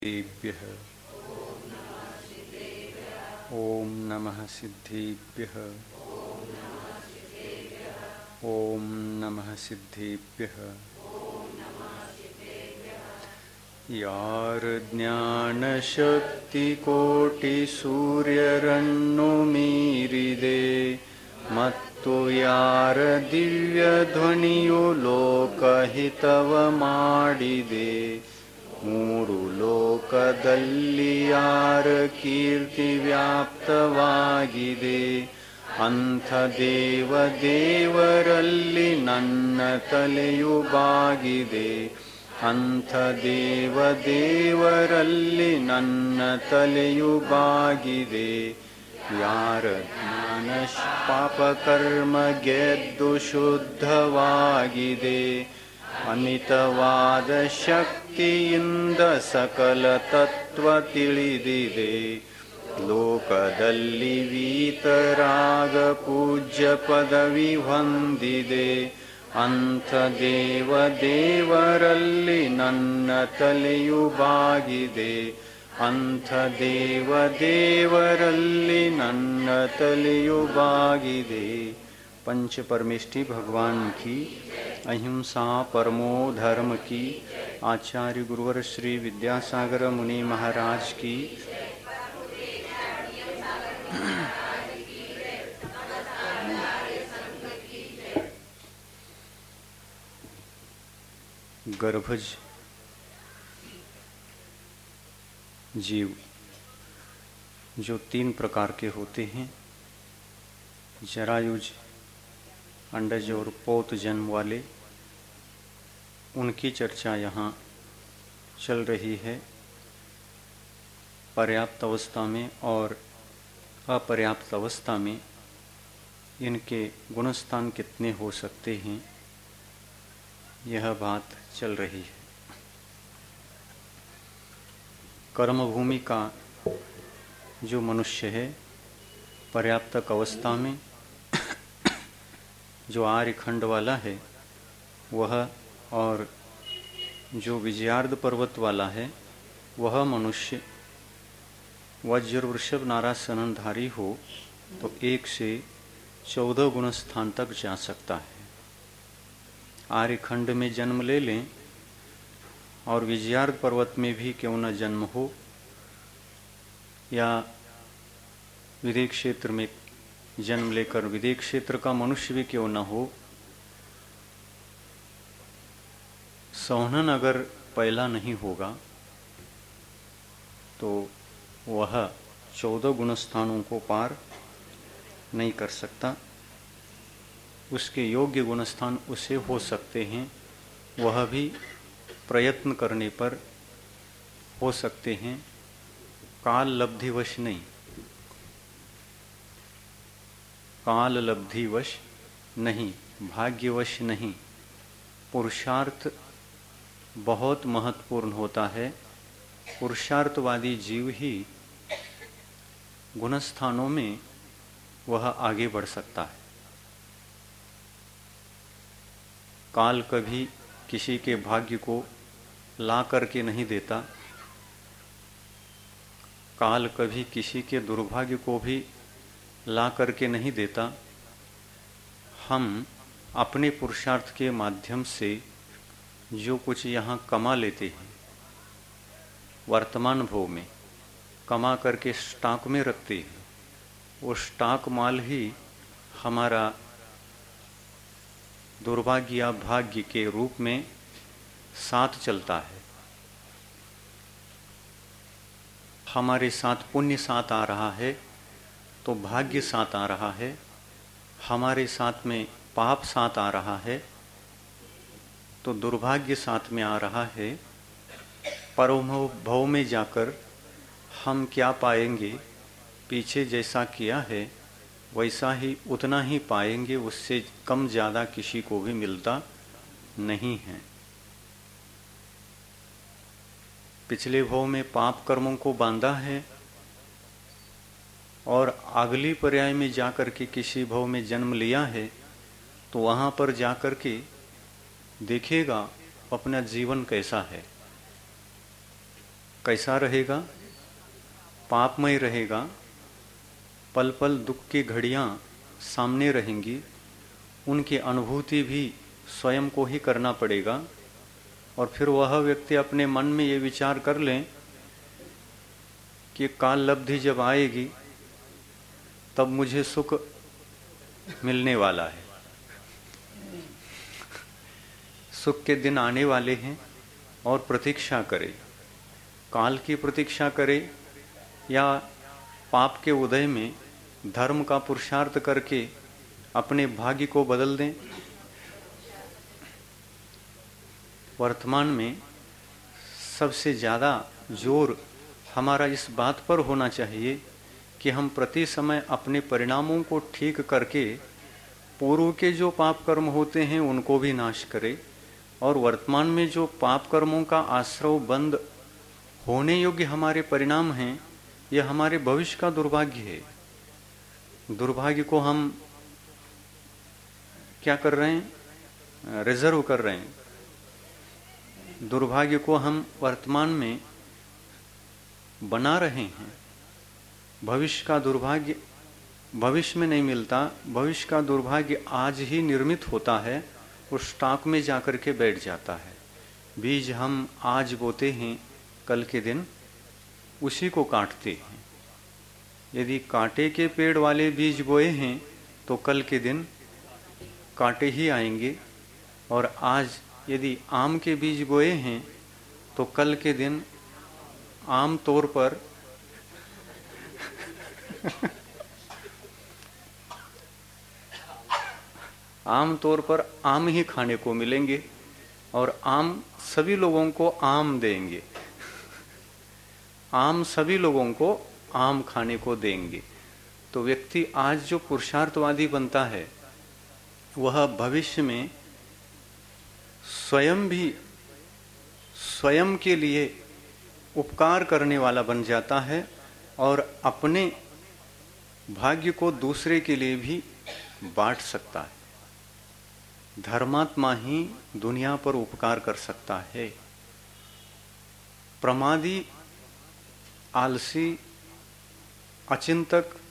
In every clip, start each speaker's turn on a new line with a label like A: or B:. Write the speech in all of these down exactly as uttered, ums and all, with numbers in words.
A: सिद्धेभ्यः ॐ नमः सिद्धेभ्यः ॐ नमः सिद्धेभ्यः यार ज्ञानशक्तिकोटिसूर्यरन्नु मीरिदे ಮತ್ತು ಯಾರ ದಿವ್ಯ ಧ್ವನಿಯು ಲೋಕಹಿತವ ಮಾಡಿದೆ ಮೂರು ಲೋಕದಲ್ಲಿ ಯಾರ ಕೀರ್ತಿ ವ್ಯಾಪ್ತವಾಗಿದೆ ಅಂಥ ದೇವ ದೇವರಲ್ಲಿ ನನ್ನ ತಲೆಯು ಬಾಗಿದೆ ಅಂಥ ದೇವ ದೇವರಲ್ಲಿ ನನ್ನ ತಲೆಯು ಬಾಗಿದೆ ಯಾರ ಜ್ಞಾನ ಪಾಪ ಕರ್ಮ ಗೆದ್ದು ಶುದ್ಧವಾಗಿದೆ ಅಮಿತವಾದ ಶಕ್ತಿಯಿಂದ ಸಕಲ ತತ್ವ ತಿಳಿದಿದೆ ಲೋಕದಲ್ಲಿ ವೀತರಾಗ ಪೂಜ್ಯ ಪದವಿ ಹೊಂದಿದೆ ಅಂಥ ದೇವ ದೇವರಲ್ಲಿ ನನ್ನ ತಲೆಯು ಬಾಗಿದೆ ಅಂಥ ದೇವ ದೇವರಲ್ಲಿ ನನ್ನ ತಲೆಯು ಬಾಗಿದೆ। पंच परमेष्टि भगवान की अहिंसा परमो धर्म की आचार्य गुरुवर श्री विद्यासागर मुनि महाराज की गर्भज जीव जो तीन प्रकार के होते हैं, जरायुज, अंडज और पौत जन्म वाले, उनकी चर्चा यहाँ चल रही है। पर्याप्त अवस्था में और अपर्याप्त अवस्था में इनके गुणस्थान कितने हो सकते हैं, यह बात चल रही है। कर्मभूमि का जो मनुष्य है पर्याप्तक अवस्था में जो आर्यखंड वाला है वह, और जो विजयार्ध पर्वत वाला है वह मनुष्य वज्र वृषभ नारासनधारी हो तो एक से चौदह गुण स्थान तक जा सकता है। आर्यखंड में जन्म ले लें और विजयार्ध पर्वत में भी क्यों न जन्म हो, या विदेह क्षेत्र में जन्म लेकर विदेह क्षेत्र का मनुष्य भी क्यों न हो, सोहनन अगर पहला नहीं होगा तो वह चौदह गुण स्थानों को पार नहीं कर सकता। उसके योग्य गुणस्थान उसे हो सकते हैं, वह भी प्रयत्न करने पर हो सकते हैं, काल लब्धिवश नहीं। काल लब्धिवश नहीं, भाग्यवश नहीं। पुरुषार्थ बहुत महत्वपूर्ण होता है। पुरुषार्थवादी जीव ही गुणस्थानों में वह आगे बढ़ सकता है। काल कभी किसी के भाग्य को ला करके नहीं देता, काल कभी किसी के दुर्भाग्य को भी ला करके नहीं देता। हम अपने पुरुषार्थ के माध्यम से जो कुछ यहाँ कमा लेते हैं, वर्तमान भोग में कमा करके स्टॉक में रखते हैं, वो स्टॉक माल ही हमारा दुर्भाग्य या भाग्य के रूप में साथ चलता है। हमारे साथ पुण्य साथ आ रहा है तो भाग्य साथ आ रहा है, हमारे साथ में पाप साथ आ रहा है तो दुर्भाग्य साथ में आ रहा है। परमो भव में जाकर हम क्या पाएंगे, पीछे जैसा किया है वैसा ही उतना ही पाएंगे, उससे कम ज़्यादा किसी को भी मिलता नहीं है। पिछले भव में पाप कर्मों को बांधा है और अगली पर्याय में जाकर के किसी भव में जन्म लिया है तो वहाँ पर जाकर के देखेगा अपना जीवन कैसा है। कैसा रहेगा? पापमय रहेगा। पल पल दुख की घड़ियाँ सामने रहेंगी, उनकी अनुभूति भी स्वयं को ही करना पड़ेगा। और फिर वह व्यक्ति अपने मन में ये विचार कर लें कि काल लब्धि जब आएगी तब मुझे सुख मिलने वाला है, सुख के दिन आने वाले हैं, और प्रतीक्षा करे। काल की प्रतीक्षा करे या पाप के उदय में धर्म का पुरुषार्थ करके अपने भाग्य को बदल दें। वर्तमान में सबसे ज़्यादा जोर हमारा इस बात पर होना चाहिए कि हम प्रति समय अपने परिणामों को ठीक करके पूर्व के जो पाप कर्म होते हैं उनको भी नाश करें, और वर्तमान में जो पाप कर्मों का आश्रव बंद होने योग्य हमारे परिणाम हैं, यह हमारे भविष्य का दुर्भाग्य है। दुर्भाग्य को हम क्या कर रहे हैं? रिजर्व कर रहे हैं। दुर्भाग्य को हम वर्तमान में बना रहे हैं। भविष्य का दुर्भाग्य भविष्य में नहीं मिलता, भविष्य का दुर्भाग्य आज ही निर्मित होता है, उस स्टॉक में जाकर के बैठ जाता है। बीज हम आज बोते हैं, कल के दिन उसी को काटते हैं। यदि कांटे के पेड़ वाले बीज बोए हैं तो कल के दिन कांटे ही आएंगे, और आज यदि आम के बीज बोए हैं तो कल के दिन आम तौर पर आम तौर पर आम ही खाने को मिलेंगे, और आम सभी लोगों को आम देंगे। आम सभी लोगों को आम खाने को देंगे। तो व्यक्ति आज जो पुरुषार्थवादी बनता है वह भविष्य में स्वयं भी स्वयं के लिए उपकार करने वाला बन जाता है, और अपने भाग्य को दूसरे के लिए भी बांट सकता है। धर्मात्मा ही दुनिया पर उपकार कर सकता है। प्रमादी, आलसी, अचिंतक,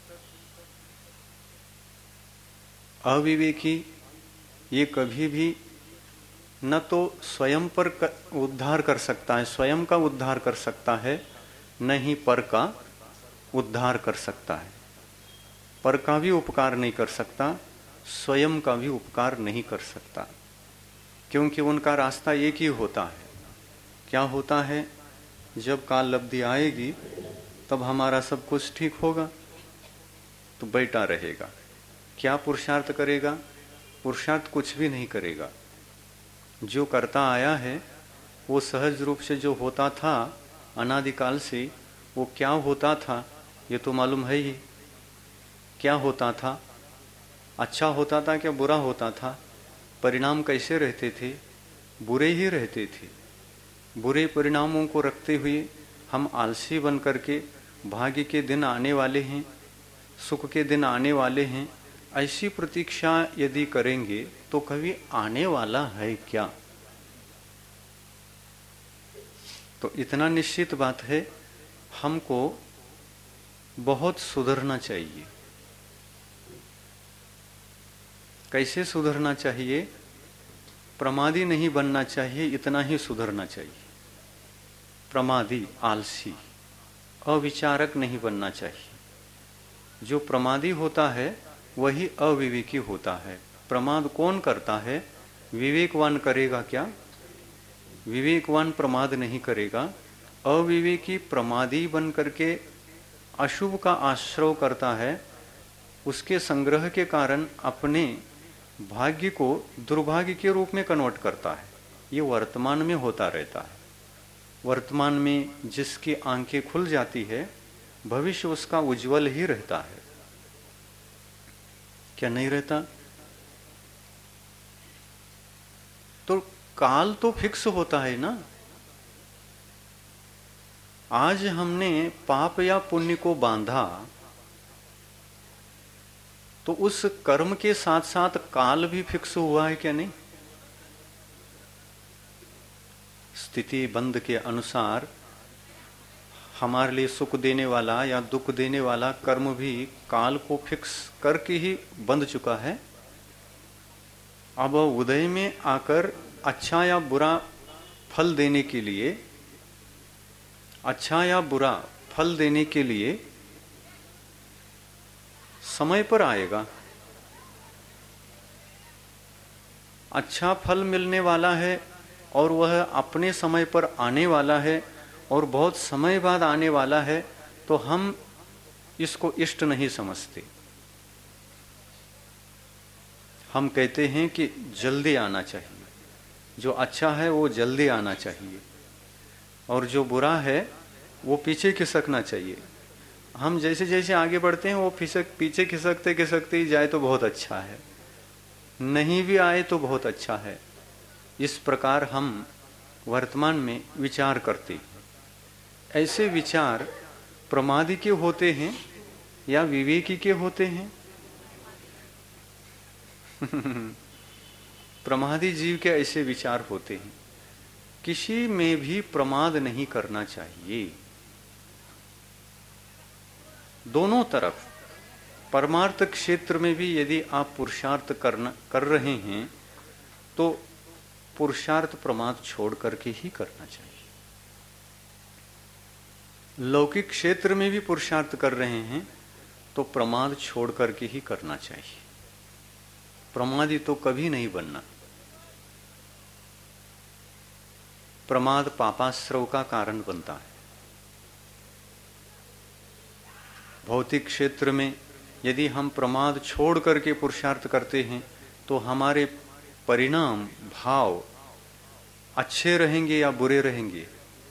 A: अविवेकी ये कभी भी न तो स्वयं पर उद्धार कर सकता है, स्वयं का उद्धार कर सकता है, न ही पर का उद्धार कर सकता है। पर का भी उपकार नहीं कर सकता, स्वयं का भी उपकार नहीं कर सकता, क्योंकि उनका रास्ता एक ही होता है। क्या होता है? जब काल लब्धि आएगी तब हमारा सब कुछ ठीक होगा, तो बैठा रहेगा। क्या पुरुषार्थ करेगा? पुरुषार्थ कुछ भी नहीं करेगा। जो करता आया है वो सहज रूप से जो होता था अनादिकाल से, वो क्या होता था ये तो मालूम है ही। क्या होता था? अच्छा होता था क्या बुरा होता था? परिणाम कैसे रहते थे? बुरे ही रहते थे। बुरे परिणामों को रखते हुए हम आलसी बन करके भाग्य के दिन आने वाले हैं, सुख के दिन आने वाले हैं, ऐसी प्रतीक्षा यदि करेंगे तो कभी आने वाला है क्या? तो इतना निश्चित बात है, हमको बहुत सुधरना चाहिए। कैसे सुधरना चाहिए? प्रमादी नहीं बनना चाहिए, इतना ही सुधरना चाहिए। प्रमादी, आलसी, अविचारक नहीं बनना चाहिए। जो प्रमादी होता है वही अविवेकी होता है। प्रमाद कौन करता है? विवेकवान करेगा क्या? विवेकवान प्रमाद नहीं करेगा। अविवेकी प्रमादी बन करके अशुभ का आश्रय करता है, उसके संग्रह के कारण अपने भाग्य को दुर्भाग्य के रूप में कन्वर्ट करता है। ये वर्तमान में होता रहता है। वर्तमान में जिसकी आंखें खुल जाती है, भविष्य उसका उज्जवल ही रहता है। क्या नहीं रहता? तो काल तो फिक्स होता है ना। आज हमने पाप या पुण्य को बांधा तो उस कर्म के साथ साथ काल भी फिक्स हुआ है क्या नहीं? स्थिति बंध के अनुसार हमारे लिए सुख देने वाला या दुख देने वाला कर्म भी काल को फिक्स करके ही बंध चुका है। अब उदय में आकर अच्छा या बुरा फल देने के लिए अच्छा या बुरा फल देने के लिए समय पर आएगा। अच्छा फल मिलने वाला है और वह अपने समय पर आने वाला है और बहुत समय बाद आने वाला है, तो हम इसको इष्ट नहीं समझते। हम कहते हैं कि जल्दी आना चाहिए, जो अच्छा है वो जल्दी आना चाहिए और जो बुरा है वो पीछे खिसकना चाहिए। हम जैसे जैसे आगे बढ़ते हैं वो खिसक पीछे खिसकते खिसकते ही जाए तो बहुत अच्छा है, नहीं भी आए तो बहुत अच्छा है। इस प्रकार हम वर्तमान में विचार करते हैं। ऐसे विचार प्रमादी के होते हैं या विवेकी के होते हैं? प्रमादी जीव के ऐसे विचार होते हैं। किसी में भी प्रमाद नहीं करना चाहिए। दोनों तरफ, परमार्थ क्षेत्र में भी यदि आप पुरुषार्थ करना कर रहे हैं तो पुरुषार्थ प्रमाद छोड़ करके ही करना चाहिए। लौकिक क्षेत्र में भी पुरुषार्थ कर रहे हैं तो प्रमाद छोड़ करके ही करना चाहिए। प्रमादी तो कभी नहीं बनना। प्रमाद पापाश्रव का कारण बनता है। भौतिक क्षेत्र में यदि हम प्रमाद छोड़ करके पुरुषार्थ करते हैं तो हमारे परिणाम भाव अच्छे रहेंगे या बुरे रहेंगे?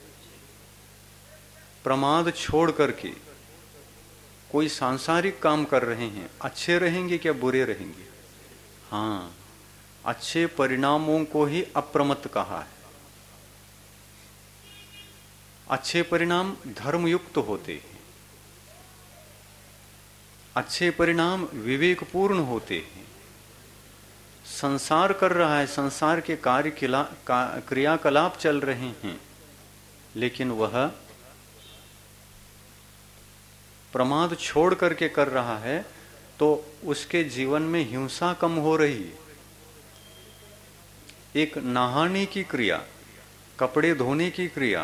A: प्रमाद छोड़ करके कोई सांसारिक काम कर रहे हैं, अच्छे रहेंगे क्या बुरे रहेंगे? हाँ, अच्छे परिणामों को ही अप्रमत्त कहा है। अच्छे परिणाम धर्मयुक्त होते हैं, अच्छे परिणाम विवेकपूर्ण होते हैं। संसार कर रहा है, संसार के कार्य क्रियाकलाप चल रहे हैं, लेकिन वह प्रमाद छोड़ करके कर रहा है तो उसके जीवन में हिंसा कम हो रही है। एक नहाने की क्रिया, कपड़े धोने की क्रिया,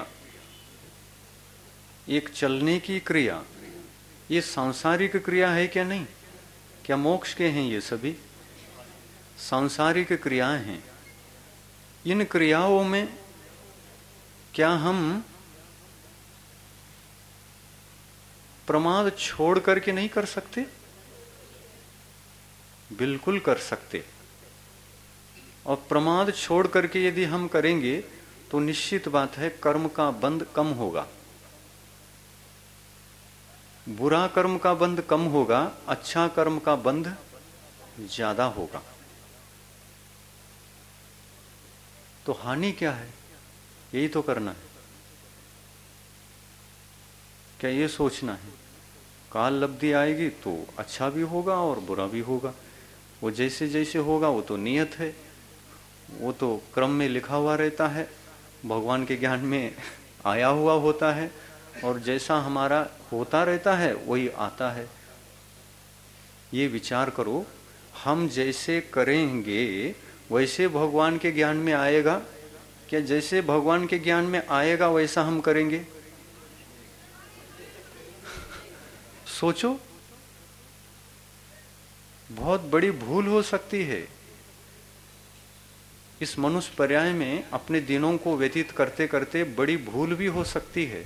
A: एक चलने की क्रिया, ये सांसारिक क्रिया है क्या? नहीं। क्या मोक्ष के हैं? ये सभी सांसारिक क्रियाएं हैं। इन क्रियाओं में क्या हम प्रमाद छोड़ करके नहीं कर सकते? बिल्कुल कर सकते। और प्रमाद छोड़ करके यदि हम करेंगे तो निश्चित बात है कर्म का बंध कम होगा। बुरा कर्म का बंध कम होगा, अच्छा कर्म का बंध ज्यादा होगा। तो हानि क्या है? यही तो करना है। क्या ये सोचना है काल लब्धि आएगी तो अच्छा भी होगा और बुरा भी होगा? वो जैसे जैसे होगा वो तो नियत है, वो तो क्रम में लिखा हुआ रहता है, भगवान के ज्ञान में आया हुआ होता है और जैसा हमारा होता रहता है वही आता है। ये विचार करो, हम जैसे करेंगे वैसे भगवान के ज्ञान में आएगा क्या? जैसे भगवान के ज्ञान में आएगा वैसा हम करेंगे? सोचो, बहुत बड़ी भूल हो सकती है। इस मनुष्य पर्याय में अपने दिनों को व्यतीत करते करते बड़ी भूल भी हो सकती है।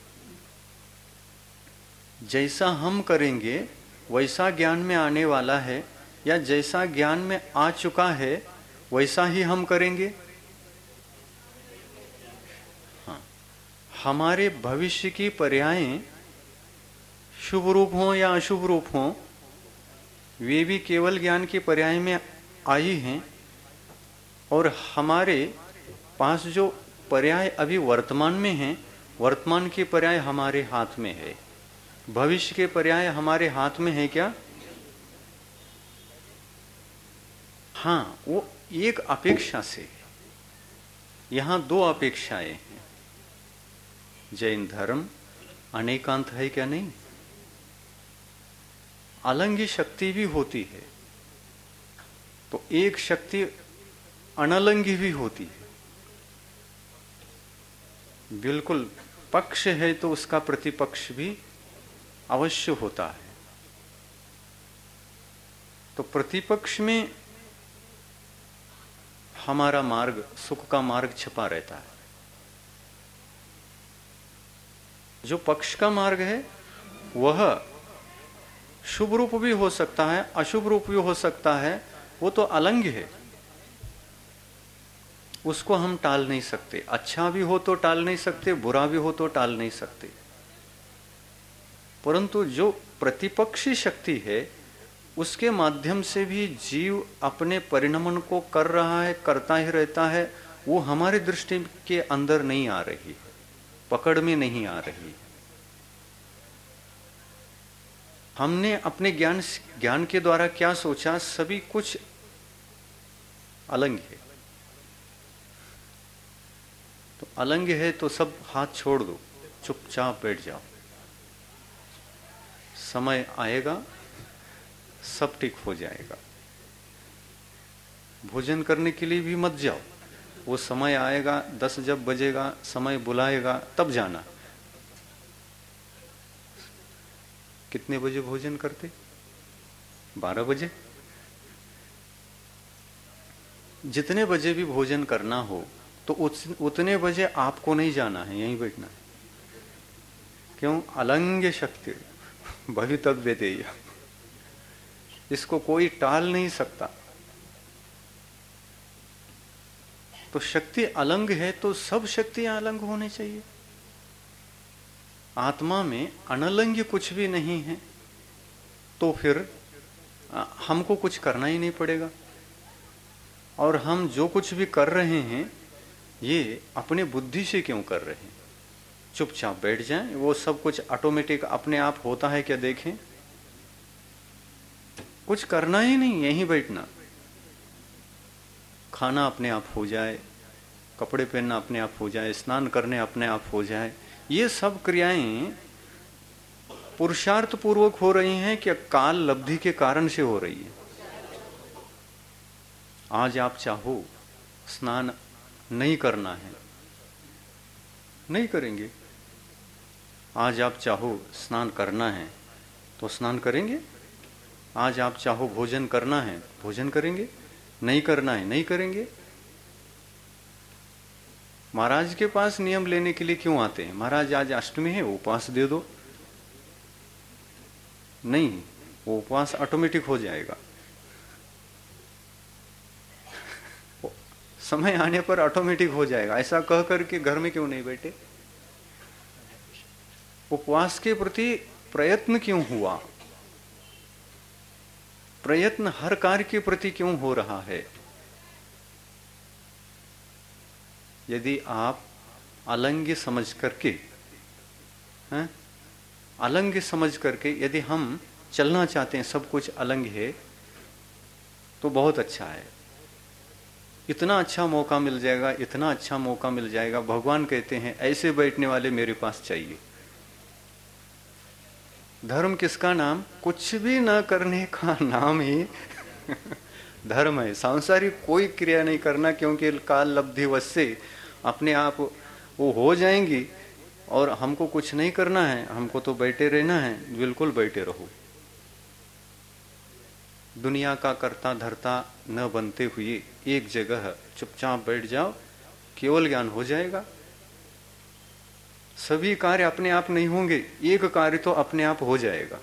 A: जैसा हम करेंगे वैसा ज्ञान में आने वाला है या जैसा ज्ञान में आ चुका है वैसा ही हम करेंगे? हाँ, हमारे भविष्य की पर्यायें शुभ रूप हों या अशुभ रूप हों, वे भी केवल ज्ञान के पर्याय में आई हैं और हमारे पास जो पर्याय अभी वर्तमान में हैं, वर्तमान के पर्याय हमारे हाथ में है। भविष्य के पर्याय हमारे हाथ में है क्या? हाँ, वो एक अपेक्षा से। यहां दो अपेक्षाएं हैं, जैन धर्म अनेकांत है क्या? नहीं। अलंगी शक्ति भी होती है, तो एक शक्ति अनलंगी भी होती है। बिल्कुल पक्ष है तो उसका प्रतिपक्ष भी अवश्य होता है। तो प्रतिपक्ष में हमारा मार्ग, सुख का मार्ग छिपा रहता है। जो पक्ष का मार्ग है वह शुभ रूप भी हो सकता है, अशुभ रूप भी हो सकता है, वो तो अलंग है, उसको हम टाल नहीं सकते। अच्छा भी हो तो टाल नहीं सकते, बुरा भी हो तो टाल नहीं सकते। परंतु जो प्रतिपक्षी शक्ति है उसके माध्यम से भी जीव अपने परिणमन को कर रहा है, करता ही रहता है, वो हमारी दृष्टि के अंदर नहीं आ रही है, पकड़ में नहीं आ रही है। हमने अपने ज्ञान ज्ञान के द्वारा क्या सोचा, सभी कुछ अलंग है। तो अलंग है तो सब हाथ छोड़ दो, चुपचाप बैठ जाओ, समय आएगा सब ठीक हो जाएगा। भोजन करने के लिए भी मत जाओ, वो समय आएगा, दस जब बजेगा, समय बुलाएगा तब जाना। कितने बजे भोजन करते? बारह बजे। जितने बजे भी भोजन करना हो तो उतने बजे आपको नहीं जाना है, यहीं बैठना है। क्यों? अलंग शक्ति भवितव्य देय, इसको कोई टाल नहीं सकता। तो शक्ति अलंग है तो सब शक्तियां अलंग होनी चाहिए। आत्मा में अनलंग कुछ भी नहीं है तो फिर हमको कुछ करना ही नहीं पड़ेगा। और हम जो कुछ भी कर रहे हैं ये अपने बुद्धि से क्यों कर रहे हैं? चुपचाप बैठ जाएं, वो सब कुछ ऑटोमेटिक अपने आप होता है क्या? देखें, कुछ करना ही नहीं, यहीं बैठना। खाना अपने आप हो जाए, कपड़े पहनना अपने आप हो जाए, स्नान करने अपने आप हो जाए। ये सब क्रियाएं पुरुषार्थ पूर्वक हो रही हैं कि काल लब्धि के कारण से हो रही है। आज आप चाहो स्नान नहीं करना है, नहीं करेंगे। आज आप चाहो स्नान करना है तो स्नान करेंगे। आज आप चाहो भोजन करना है, भोजन करेंगे। नहीं करना है, नहीं करेंगे। महाराज के पास नियम लेने के लिए क्यों आते हैं? महाराज आज अष्टमी है, उपवास दे दो। नहीं, वो उपवास ऑटोमेटिक हो जाएगा। समय आने पर ऑटोमेटिक हो जाएगा। ऐसा कह करके घर में क्यों नहीं बैठे? उपवास के प्रति प्रयत्न क्यों हुआ? प्रयत्न हर कार्य के प्रति क्यों हो रहा है? यदि आप अलंग समझ करके हैं, अलंग समझ करके यदि हम चलना चाहते हैं, सब कुछ अलंग है, तो बहुत अच्छा है। इतना अच्छा मौका मिल जाएगा, इतना अच्छा मौका मिल जाएगा। भगवान कहते हैं ऐसे बैठने वाले मेरे पास चाहिए। धर्म किसका नाम? कुछ भी न करने का नाम ही धर्म है। सांसारिक कोई क्रिया नहीं करना, क्योंकि काल लब्धिवश से अपने आप वो हो जाएंगी और हमको कुछ नहीं करना है, हमको तो बैठे रहना है। बिल्कुल बैठे रहो। दुनिया का कर्ता धर्ता न बनते हुए एक जगह चुपचाप बैठ जाओ, केवल ज्ञान हो जाएगा। सभी कार्य अपने आप नहीं होंगे, एक कार्य तो अपने आप हो जाएगा।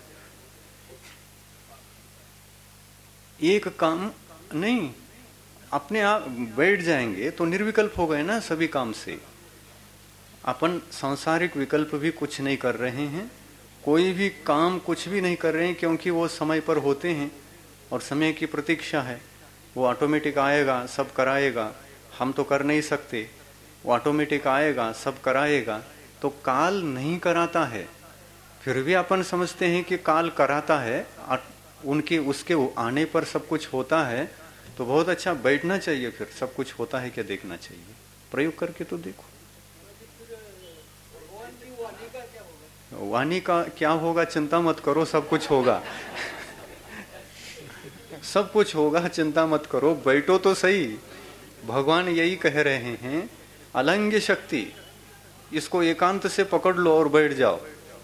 A: एक काम नहीं, अपने आप बैठ जाएंगे तो निर्विकल्प हो गए ना सभी काम से। अपन सांसारिक विकल्प भी कुछ नहीं कर रहे हैं, कोई भी काम कुछ भी नहीं कर रहे हैं, क्योंकि वो समय पर होते हैं और समय की प्रतीक्षा है। वो ऑटोमेटिक आएगा, सब कराएगा। हम तो कर नहीं सकते, वो ऑटोमेटिक आएगा, सब कराएगा। तो काल नहीं कराता है, फिर भी अपन समझते हैं कि काल कराता है। उनके उसके आने पर सब कुछ होता है, तो बहुत अच्छा बैठना चाहिए। फिर सब कुछ होता है क्या देखना चाहिए। प्रयोग करके तो देखो। वाणी का क्या होगा चिंता मत करो, सब कुछ होगा। सब कुछ होगा, चिंता मत करो, बैठो तो सही। भगवान यही कह रहे हैं, अलंग्य शक्ति, इसको एकांत से पकड़ लो और बैठ जाओ।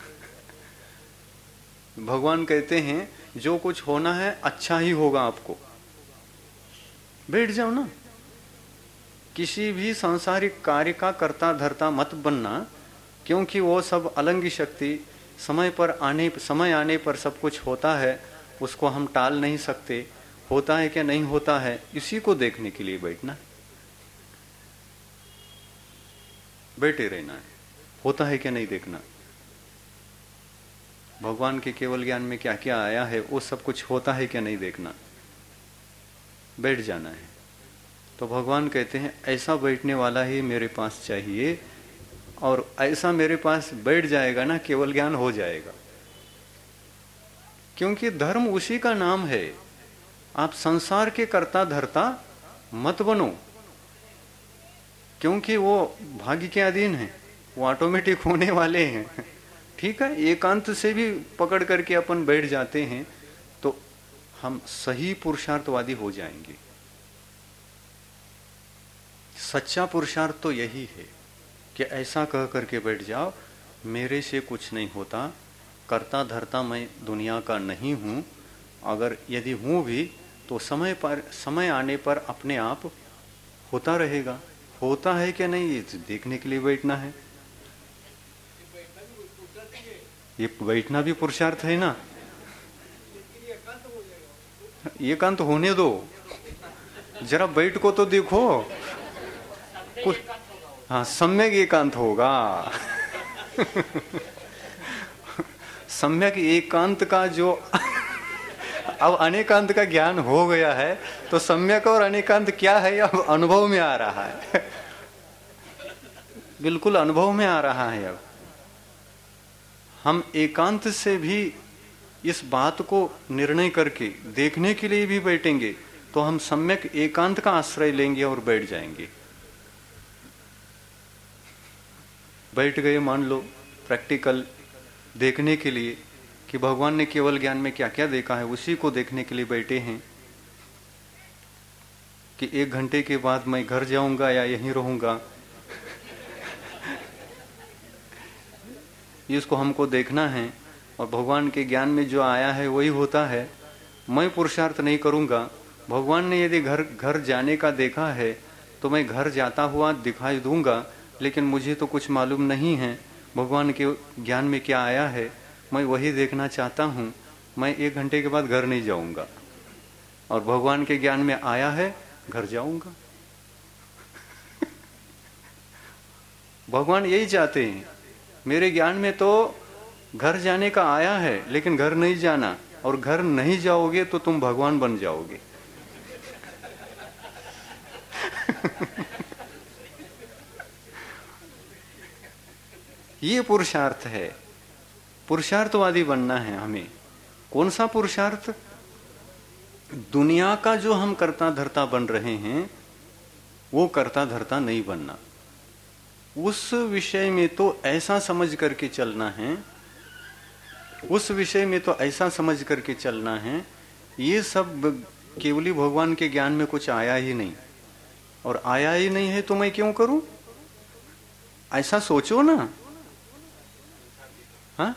A: भगवान कहते हैं जो कुछ होना है अच्छा ही होगा आपको, बैठ जाओ ना। किसी भी सांसारिक कार्य का कर्ता धर्ता मत बनना, क्योंकि वो सब अलंगी शक्ति, समय पर आने समय आने पर सब कुछ होता है, उसको हम टाल नहीं सकते। होता है क्या नहीं होता है, इसी को देखने के लिए बैठना, बैठे रहना है। होता है क्या नहीं देखना। भगवान के केवल ज्ञान में क्या क्या आया है वो सब कुछ होता है क्या नहीं देखना, बैठ जाना है। तो भगवान कहते हैं ऐसा बैठने वाला ही मेरे पास चाहिए, और ऐसा मेरे पास बैठ जाएगा ना, केवल ज्ञान हो जाएगा। क्योंकि धर्म उसी का नाम है। आप संसार के कर्ता धर्ता मत बनो, क्योंकि वो भाग्य के अधीन है, वो ऑटोमेटिक होने वाले हैं। ठीक है, एकांत से भी पकड़ करके अपन बैठ जाते हैं तो हम सही पुरुषार्थवादी हो जाएंगे। सच्चा पुरुषार्थ तो यही है कि ऐसा कह करके बैठ जाओ, मेरे से कुछ नहीं होता, कर्ता धर्ता मैं दुनिया का नहीं हूँ, अगर यदि हूँ भी तो समय पर समय आने पर अपने आप होता रहेगा। होता है क्या नहीं ये देखने के लिए बैठना है। ये बैठना भी पुरुषार्थ है ना। एकांत होने दो, जरा बैठ को तो देखो कुछ। हाँ, सम्यक एकांत होगा। सम्यक एकांत का जो अब अनेकांत का ज्ञान हो गया है, तो सम्यक और अनेकांत क्या है अब अनुभव में आ रहा है। बिल्कुल अनुभव में आ रहा है। अब हम एकांत से भी इस बात को निर्णय करके देखने के लिए भी बैठेंगे तो हम सम्यक एकांत का आश्रय लेंगे और बैठ जाएंगे। बैठ गए मान लो प्रैक्टिकल देखने के लिए कि भगवान ने केवल ज्ञान में क्या क्या देखा है, उसी को देखने के लिए बैठे हैं कि एक घंटे के बाद मैं घर जाऊंगा या यहीं रहूंगा, इसको हमको देखना है। और भगवान के ज्ञान में जो आया है वही होता है। मैं पुरुषार्थ नहीं करूंगा। भगवान ने यदि घर घर जाने का देखा है तो मैं घर जाता हुआ दिखाई दूंगा, लेकिन मुझे तो कुछ मालूम नहीं है भगवान के ज्ञान में क्या आया है, मैं वही देखना चाहता हूँ। मैं एक घंटे के बाद घर नहीं जाऊंगा, और भगवान के ज्ञान में आया है घर जाऊंगा। भगवान यही चाहते हैं, मेरे ज्ञान में तो घर जाने का आया है लेकिन घर नहीं जाना, और घर नहीं जाओगे तो तुम भगवान बन जाओगे। ये पुरुषार्थ है, पुरुषार्थवादी बनना है हमें। कौन सा पुरुषार्थ? दुनिया का जो हम कर्ता धर्ता बन रहे हैं वो कर्ता धर्ता नहीं बनना। उस विषय में तो ऐसा समझ करके चलना है, उस विषय में तो ऐसा समझ करके चलना है, ये सब केवली भगवान के ज्ञान में कुछ आया ही नहीं, और आया ही नहीं है तो मैं क्यों करूं, ऐसा सोचो ना। हाँ,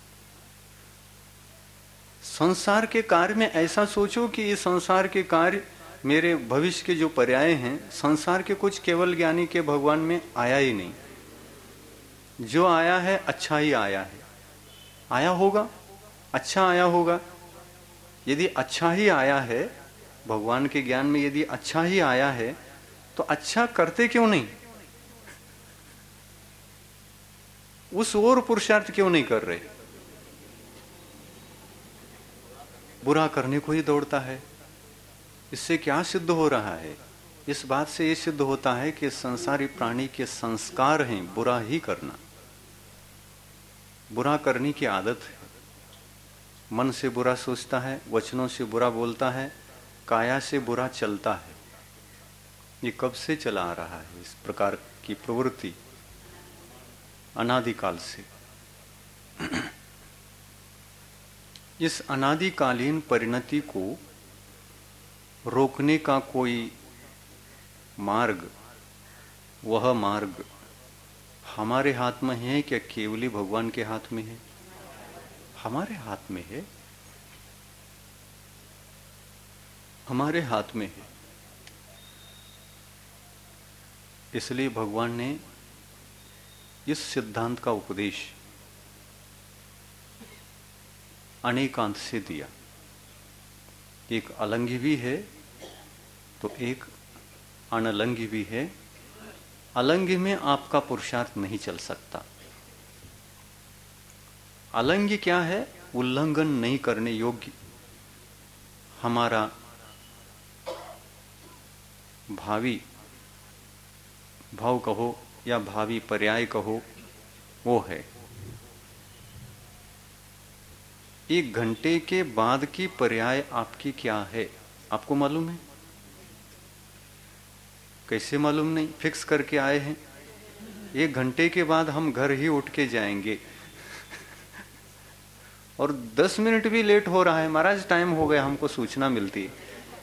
A: संसार के कार्य में ऐसा सोचो कि ये संसार के कार्य मेरे भविष्य के जो पर्याय हैं, संसार के कुछ केवल ज्ञानी के भगवान में आया ही नहीं। जो आया है अच्छा ही आया है, आया होगा, अच्छा आया होगा। यदि अच्छा ही आया है, भगवान के ज्ञान में यदि अच्छा ही आया है तो अच्छा करते क्यों नहीं? उस ओर पुरुषार्थ क्यों नहीं कर रहे? बुरा करने को ही दौड़ता है। इससे क्या सिद्ध हो रहा है? इस बात से ये सिद्ध होता है कि संसारी प्राणी के संस्कार हैं बुरा ही करना, बुरा करने की आदत है। मन से बुरा सोचता है, वचनों से बुरा बोलता है, काया से बुरा चलता है। ये कब से चला आ रहा है इस प्रकार की प्रवृत्ति? अनादिकाल से। इस अनादिकालीन परिणति को रोकने का कोई मार्ग, वह मार्ग हमारे हाथ में है क्या केवली भगवान के हाथ में है? हमारे हाथ में है, हमारे हाथ में है। इसलिए भगवान ने इस सिद्धांत का उपदेश अनेकांत से दिया। एक अलंघी भी है तो एक अनलंघी भी है। अलंघी में आपका पुरुषार्थ नहीं चल सकता। अलंघी क्या है? उल्लंघन नहीं करने योग्य हमारा भावी भाव कहो या भावी पर्याय कहो, वो है। एक घंटे के बाद की पर्याय आपकी क्या है, आपको मालूम है? कैसे मालूम नहीं? फिक्स करके आए हैं। एक घंटे के बाद हम घर ही उठ के जाएंगे और दस मिनट भी लेट हो रहा है, महाराज टाइम हो गया, हमको सूचना मिलती है।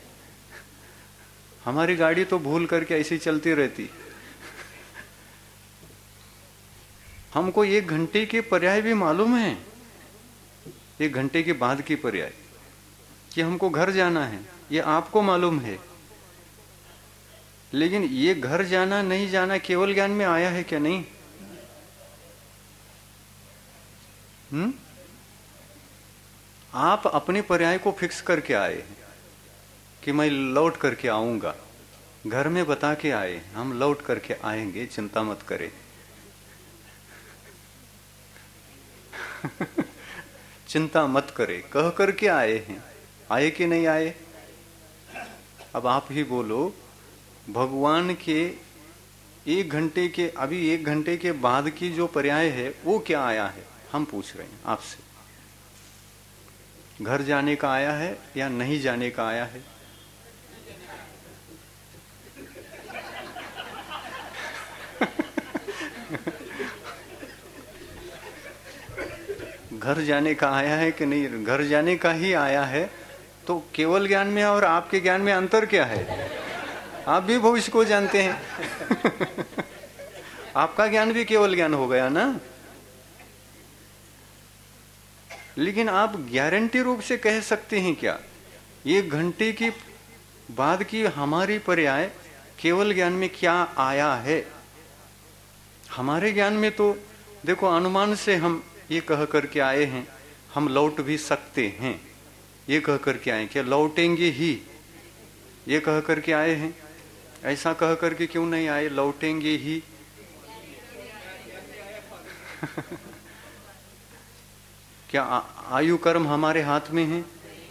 A: हमारी गाड़ी तो भूल करके ऐसी चलती रहती। हमको एक घंटे के पर्याय भी मालूम है, एक घंटे के बाद की पर्याय कि हमको घर जाना है, ये आपको मालूम है। लेकिन ये घर जाना नहीं जाना केवल ज्ञान में आया है क्या? नहीं। हम्म आप अपने पर्याय को फिक्स करके आए हैं कि मैं लौट करके आऊंगा। घर में बता के आए, हम लौट करके आएंगे, चिंता मत करें। चिंता मत करे कह करके आए हैं। आए कि नहीं आए? अब आप ही बोलो, भगवान के एक घंटे के, अभी एक घंटे के बाद की जो पर्याय है वो क्या आया है? हम पूछ रहे हैं आपसे। घर जाने का आया है या नहीं जाने का आया है? घर जाने का आया है कि नहीं? घर जाने का ही आया है तो केवल ज्ञान में और आपके ज्ञान में अंतर क्या है? आप भी भविष्य को जानते हैं। आपका ज्ञान भी केवल ज्ञान हो गया ना। लेकिन आप गारंटी रूप से कह सकते हैं क्या एक घंटे की बाद की हमारी पर्याय केवल ज्ञान में क्या आया है? हमारे ज्ञान में तो देखो अनुमान से हम ये कह करके आए हैं, हम लौट भी सकते हैं। ये कह करके आए क्या लौटेंगे ही, ये कह करके आए हैं। ऐसा कह करके क्यों नहीं आए लौटेंगे ही? क्या आयु कर्म हमारे हाथ में है?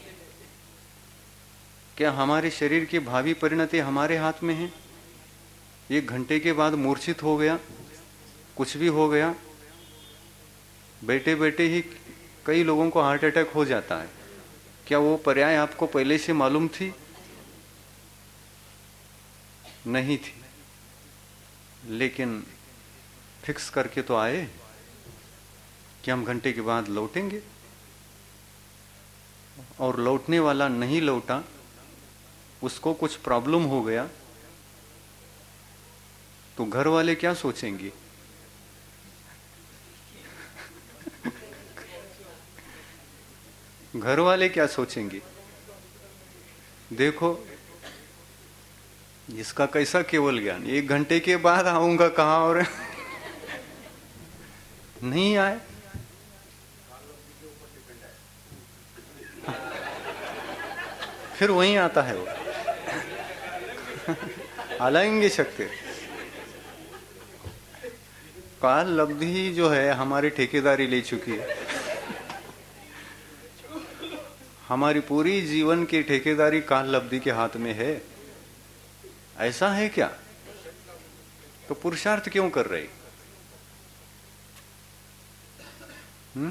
A: क्या हमारे शरीर की भावी परिणति हमारे हाथ में है? एक घंटे के बाद मूर्छित हो गया, कुछ भी हो गया, बैठे बैठे ही कई लोगों को हार्ट अटैक हो जाता है। क्या वो पर्याय आपको पहले से मालूम थी? नहीं थी, लेकिन फिक्स करके तो आए कि हम घंटे के बाद लौटेंगे। और लौटने वाला नहीं लौटा, उसको कुछ प्रॉब्लम हो गया, तो घर वाले क्या सोचेंगे? घर वाले क्या सोचेंगे? देखो इसका कैसा केवल ज्ञान, एक घंटे के बाद आऊंगा कहाँ और नहीं आए। फिर वहीं आता है वो। आलाएंगे शक्ति काल लब्धि जो है हमारी ठेकेदारी ले चुकी है। हमारी पूरी जीवन की ठेकेदारी काल लब्धि के हाथ में है। ऐसा है क्या? तो पुरुषार्थ क्यों कर रहे? हम्म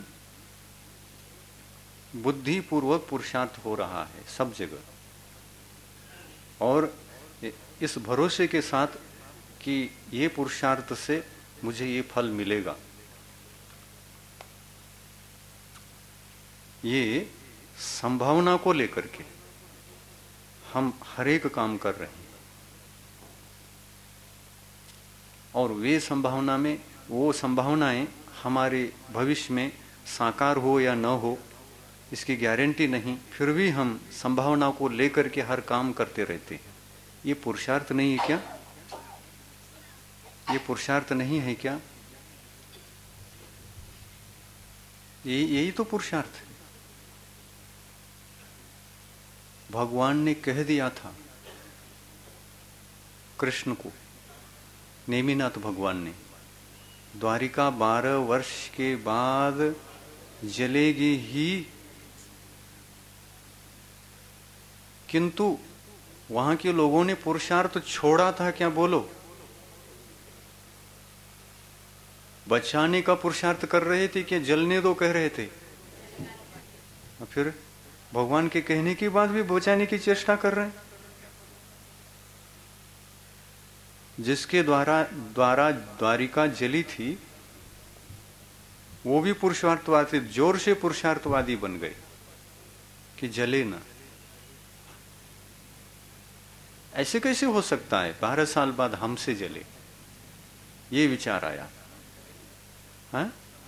A: बुद्धि पूर्वक पुरुषार्थ हो रहा है सब जगह, और इस भरोसे के साथ कि ये पुरुषार्थ से मुझे ये फल मिलेगा। ये संभावना को लेकर के हम हर एक काम कर रहे हैं, और वे संभावना में वो संभावनाएं हमारे भविष्य में साकार हो या न हो इसकी गारंटी नहीं, फिर भी हम संभावना को लेकर के हर काम करते रहते हैं। ये पुरुषार्थ नहीं है क्या? ये पुरुषार्थ नहीं है क्या? ये यही तो पुरुषार्थ है। भगवान ने कह दिया था कृष्ण को, नेमिनाथ भगवान ने, द्वारिका बारह वर्ष के बाद जलेगी ही, किंतु वहां के लोगों ने पुरुषार्थ छोड़ा था क्या? बोलो, बचाने का पुरुषार्थ कर रहे थे कि जलने दो कह रहे थे? फिर भगवान के कहने के बाद भी बचाने की चेष्टा कर रहे हैं। जिसके द्वारा द्वारा द्वारिका जली थी वो भी पुरुषार्थवादी, जोर से पुरुषार्थवादी बन गए कि जले ना। ऐसे कैसे हो सकता है बारह साल बाद हमसे जले? ये विचार आया। हाँ,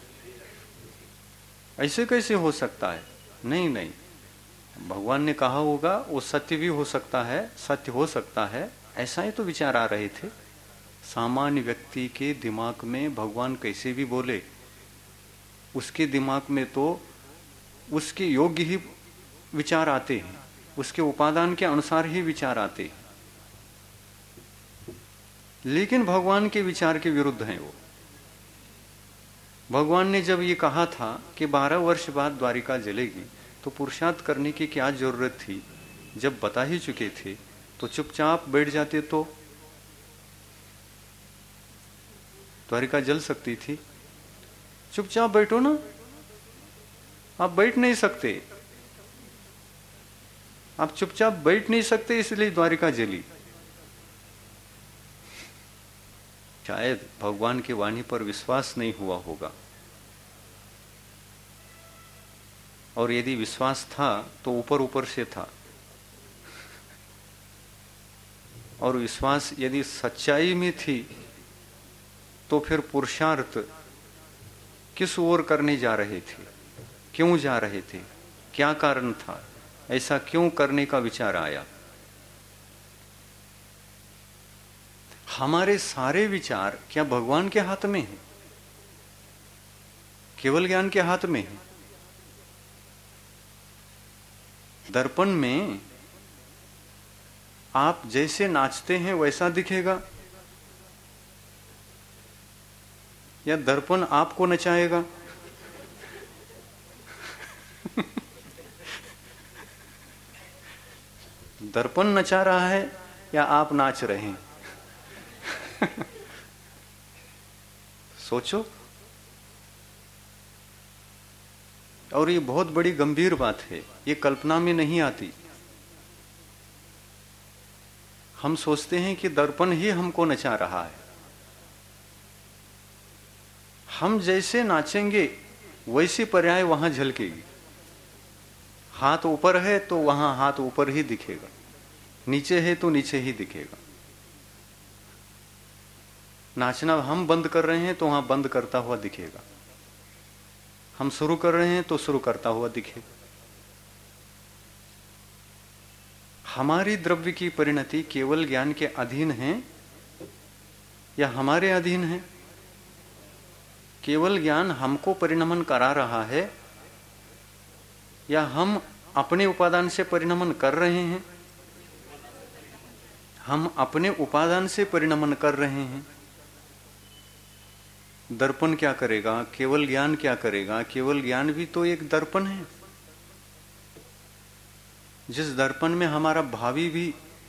A: ऐसे कैसे हो सकता है? नहीं नहीं, भगवान ने कहा होगा वो सत्य भी हो सकता है, सत्य हो सकता है, ऐसा ही तो विचार आ रहे थे। सामान्य व्यक्ति के दिमाग में भगवान कैसे भी बोले, उसके दिमाग में तो उसके योग्य ही विचार आते हैं, उसके उपादान के अनुसार ही विचार आते हैं, लेकिन भगवान के विचार के विरुद्ध हैं वो। भगवान ने जब ये कहा था कि बारह वर्ष बाद द्वारिका जलेगी, तो पुरुषार्थ करने की क्या जरूरत थी? जब बता ही चुके थे तो चुपचाप बैठ जाते तो द्वारिका जल सकती थी। चुपचाप बैठो ना, आप बैठ नहीं सकते, आप चुपचाप बैठ नहीं सकते, इसलिए द्वारिका जली। शायद भगवान की वाणी पर विश्वास नहीं हुआ होगा, और यदि विश्वास था तो ऊपर ऊपर से था, और विश्वास यदि सच्चाई में थी तो फिर पुरुषार्थ किस ओर करने जा रहे थे, क्यों जा रहे थे, क्या कारण था, ऐसा क्यों करने का विचार आया? हमारे सारे विचार क्या भगवान के हाथ में हैं? केवल ज्ञान के हाथ में है? दर्पण में आप जैसे नाचते हैं वैसा दिखेगा, या दर्पण आपको नचाएगा? दर्पण नचा रहा है या आप नाच रहे हैं? सोचो। और ये बहुत बड़ी गंभीर बात है, ये कल्पना में नहीं आती। हम सोचते हैं कि दर्पण ही हमको नचा रहा है। हम जैसे नाचेंगे वैसी पर्याय वहां झलकेगी। हाथ ऊपर है तो वहां हाथ ऊपर ही दिखेगा, नीचे है तो नीचे ही दिखेगा। नाचना हम बंद कर रहे हैं तो वहां बंद करता हुआ दिखेगा, हम शुरू कर रहे हैं तो शुरू करता हुआ दिखेगा। हमारी द्रव्य की परिणति केवल ज्ञान के अधीन है या हमारे अधीन है? केवल ज्ञान हमको परिणमन करा रहा है या हम अपने उपादान से परिणमन कर रहे हैं? हम अपने उपादान से परिणमन कर रहे हैं। दर्पण क्या करेगा? केवल ज्ञान क्या करेगा? केवल ज्ञान भी तो एक दर्पण है, जिस दर्पण में हमारा भावी भी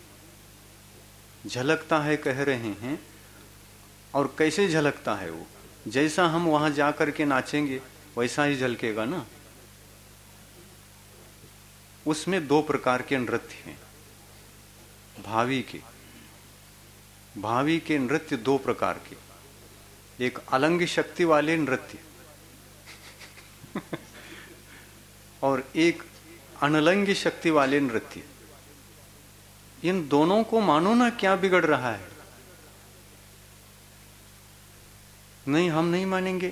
A: झलकता है कह रहे हैं। और कैसे झलकता है वो? जैसा हम वहां जाकर के नाचेंगे वैसा ही झलकेगा ना। उसमें दो प्रकार के नृत्य हैं भावी के। भावी के नृत्य दो प्रकार के, एक अलंग शक्ति वाले नृत्य और एक अनलंगी शक्ति वाले नृत्य, इन दोनों को मानो ना, क्या बिगड़ रहा है? नहीं, हम नहीं मानेंगे,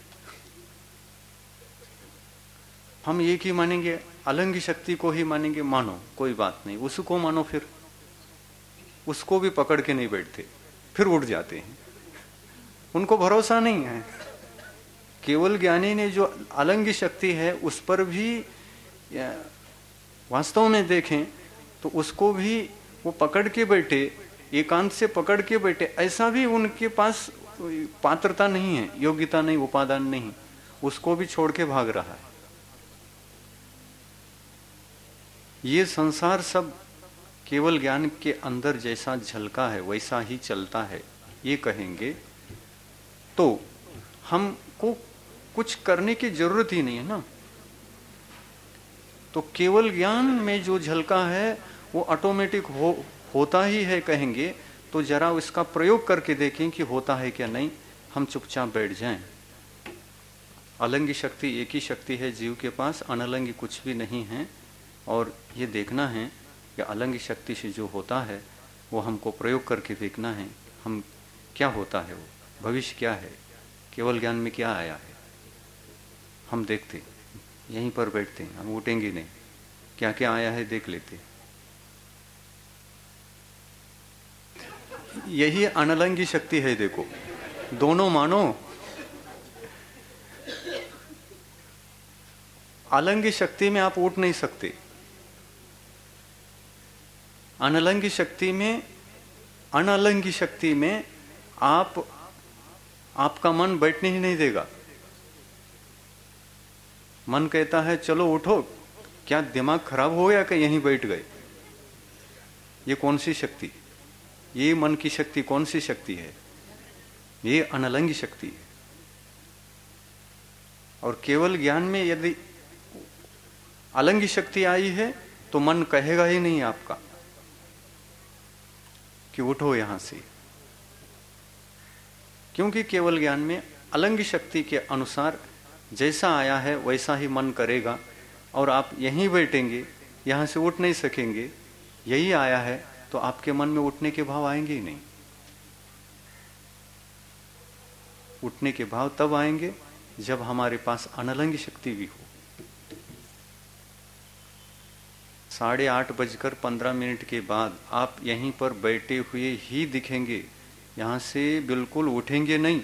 A: हम एक ही मानेंगे, अलंगी शक्ति को ही मानेंगे। मानो, कोई बात नहीं, उसको मानो। फिर उसको भी पकड़ के नहीं बैठते, फिर उठ जाते हैं, उनको भरोसा नहीं है। केवल ज्ञानी ने जो अलंगी शक्ति है उस पर भी वास्तव में देखें तो उसको भी वो पकड़ के बैठे, एकांत से पकड़ के बैठे, ऐसा भी उनके पास पात्रता नहीं है, योग्यता नहीं, उपादान नहीं, उसको भी छोड़ के भाग रहा है। ये संसार सब केवल ज्ञान के अंदर जैसा झलका है वैसा ही चलता है, ये कहेंगे तो हमको कुछ करने की जरूरत ही नहीं है ना। तो केवल ज्ञान में जो झलका है वो ऑटोमेटिक हो होता ही है कहेंगे, तो जरा इसका प्रयोग करके देखें कि होता है क्या नहीं, हम चुपचाप बैठ जाएं। अलंगी शक्ति एक ही शक्ति है जीव के पास, अनलंगी कुछ भी नहीं है। और ये देखना है कि अलंगी शक्ति से जो होता है वो हमको प्रयोग करके देखना है, हम क्या होता है, वो भविष्य क्या है, केवल ज्ञान में क्या आया है। हम देखते, यहीं पर बैठते हैं, हम उठेंगे नहीं, क्या क्या आया है देख लेते। यही अनलंगी शक्ति है। देखो, दोनों मानो। अलंगी शक्ति में आप उठ नहीं सकते, अनलंगी शक्ति में अनलंगी शक्ति में आप आपका मन बैठने ही नहीं देगा। मन कहता है चलो उठो, क्या दिमाग खराब हो गया कि यहीं बैठ गए? ये कौन सी शक्ति, ये मन की शक्ति कौन सी शक्ति है? ये अनलंगी शक्ति है। और केवल ज्ञान में यदि अलंगी शक्ति आई है तो मन कहेगा ही नहीं आपका कि उठो यहां से, क्योंकि केवल ज्ञान में अलंगी शक्ति के अनुसार जैसा आया है वैसा ही मन करेगा और आप यहीं बैठेंगे, यहां से उठ नहीं सकेंगे। यही आया है तो आपके मन में उठने के भाव आएंगे ही नहीं। उठने के भाव तब आएंगे जब हमारे पास अनलंगी शक्ति भी हो। साढ़े आठ बजकर पंद्रह मिनट के बाद आप यहीं पर बैठे हुए ही दिखेंगे, यहां से बिल्कुल उठेंगे नहीं।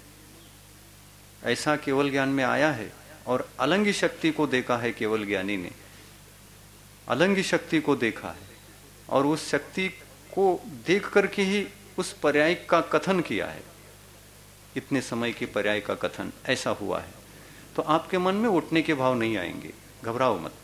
A: ऐसा केवल ज्ञान में आया है। और अलंगी शक्ति को देखा है केवल ज्ञानी ने, अलंगी शक्ति को देखा है और उस शक्ति को देख करके ही उस पर्याय का कथन किया है। इतने समय के पर्याय का कथन ऐसा हुआ है, तो आपके मन में उठने के भाव नहीं आएंगे, घबराओ मत।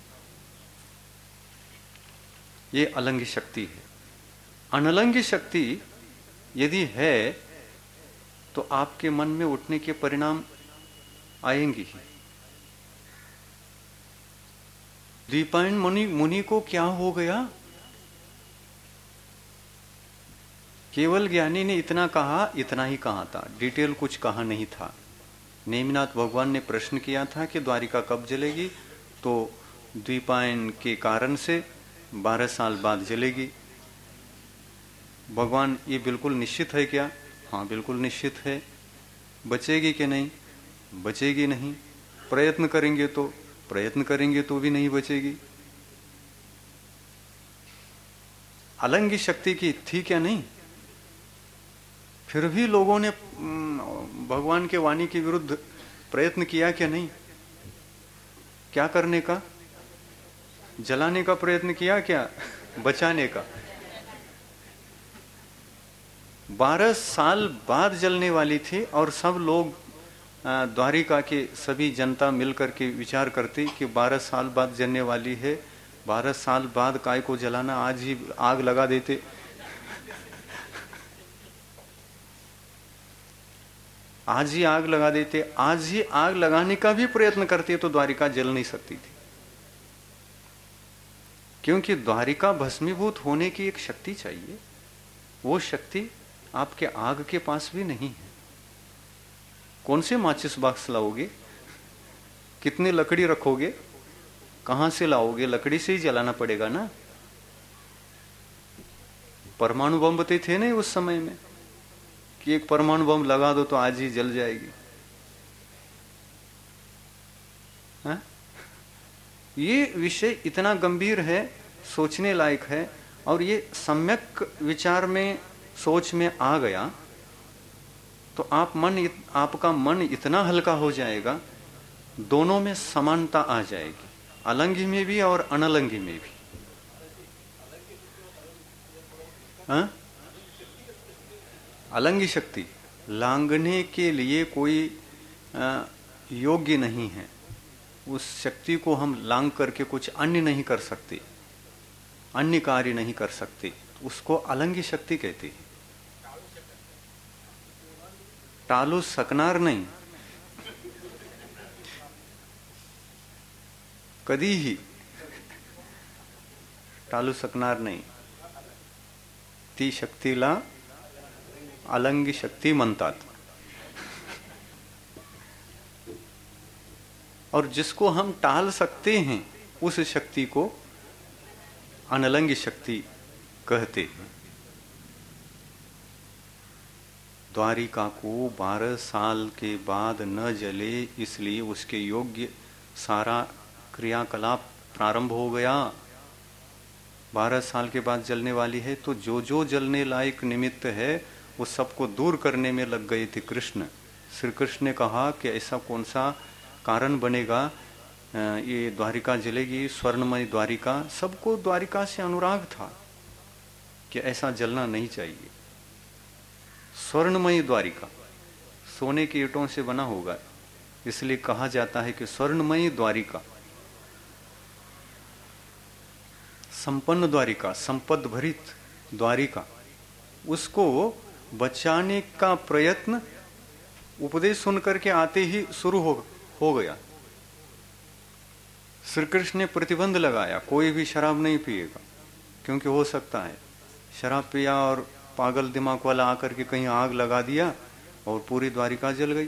A: ये अलंगी शक्ति है। अनलंगी शक्ति यदि है तो आपके मन में उठने के परिणाम आएंगे ही। द्वीपायन मुनि मुनि को क्या हो गया? केवल ज्ञानी ने इतना कहा, इतना ही कहा था, डिटेल कुछ कहा नहीं था। नेमिनाथ भगवान ने प्रश्न किया था कि द्वारिका कब जलेगी, तो द्वीपायन के कारण से बारह साल बाद जलेगी। भगवान ये बिल्कुल निश्चित है क्या? हाँ बिल्कुल निश्चित है। बचेगी कि नहीं? बचेगी नहीं। प्रयत्न करेंगे तो प्रयत्न करेंगे तो भी नहीं बचेगी। अलंगी शक्ति की थी क्या? नहीं। फिर भी लोगों ने भगवान के वाणी के विरुद्ध प्रयत्न किया क्या? नहीं। क्या करने का? जलाने का प्रयत्न किया क्या? बचाने का। बारह साल बाद जलने वाली थी और सब लोग द्वारिका के सभी जनता मिलकर के विचार करती कि बारह साल बाद जलने वाली है, बारह साल बाद काय को जलाना, आज ही आग लगा देते। आज ही आग लगा देते। आज ही आग लगाने का भी प्रयत्न करते तो द्वारिका जल नहीं सकती थी, क्योंकि द्वारिका भस्मीभूत होने की एक शक्ति चाहिए। वो शक्ति आपके आग के पास भी नहीं है। कौन से माचिस बॉक्स लाओगे? कितनी लकड़ी रखोगे? कहां से लाओगे? लकड़ी से ही जलाना पड़ेगा ना। परमाणु बम तो थे नहीं उस समय में कि एक परमाणु बम लगा दो तो आज ही जल जाएगी। हा? ये विषय इतना गंभीर है, सोचने लायक है, और ये सम्यक विचार में, सोच में आ गया तो आप मन आपका मन इतना हल्का हो जाएगा, दोनों में समानता आ जाएगी, अलंगी में भी और अनलंगी में भी। हाँ? अलंगी शक्ति लांघने के लिए कोई योग्य नहीं है। उस शक्ति को हम लांघ करके कुछ अन्य नहीं कर सकते, अन्य कार्य नहीं कर सकते, उसको अलंगी शक्ति कहते हैं। टालू सकनार नहीं, कधीही टालू सकनार नाही, ती शक्तीला अलंगी शक्ती म्हणतात। और जिसको हम टाल सकते हैं उस शक्ति को अनलंगी शक्ति कहते हैं। द्वारिका को बारह साल के बाद न जले, इसलिए उसके योग्य सारा क्रियाकलाप प्रारंभ हो गया। बारह साल के बाद जलने वाली है, तो जो जो जलने लायक निमित्त है वो सबको दूर करने में लग गए थे कृष्ण। श्री कृष्ण ने कहा कि ऐसा कौन सा कारण बनेगा, ये द्वारिका जलेगी, स्वर्णमय द्वारिका। सबको द्वारिका से अनुराग था कि ऐसा जलना नहीं चाहिए। स्वर्णमयी द्वारिका सोने की ईंटों से बना होगा, इसलिए कहा जाता है कि स्वर्णमयी द्वारिका, संपन्न द्वारिका, संपद भरित द्वारिका, उसको बचाने का प्रयत्न उपदेश सुन करके आते ही शुरू हो हो गया। श्री कृष्ण ने प्रतिबंध लगाया, कोई भी शराब नहीं पिएगा, क्योंकि हो सकता है शराब पिया और पागल दिमाग वाला आकर के कहीं आग लगा दिया और पूरी द्वारिका जल गई,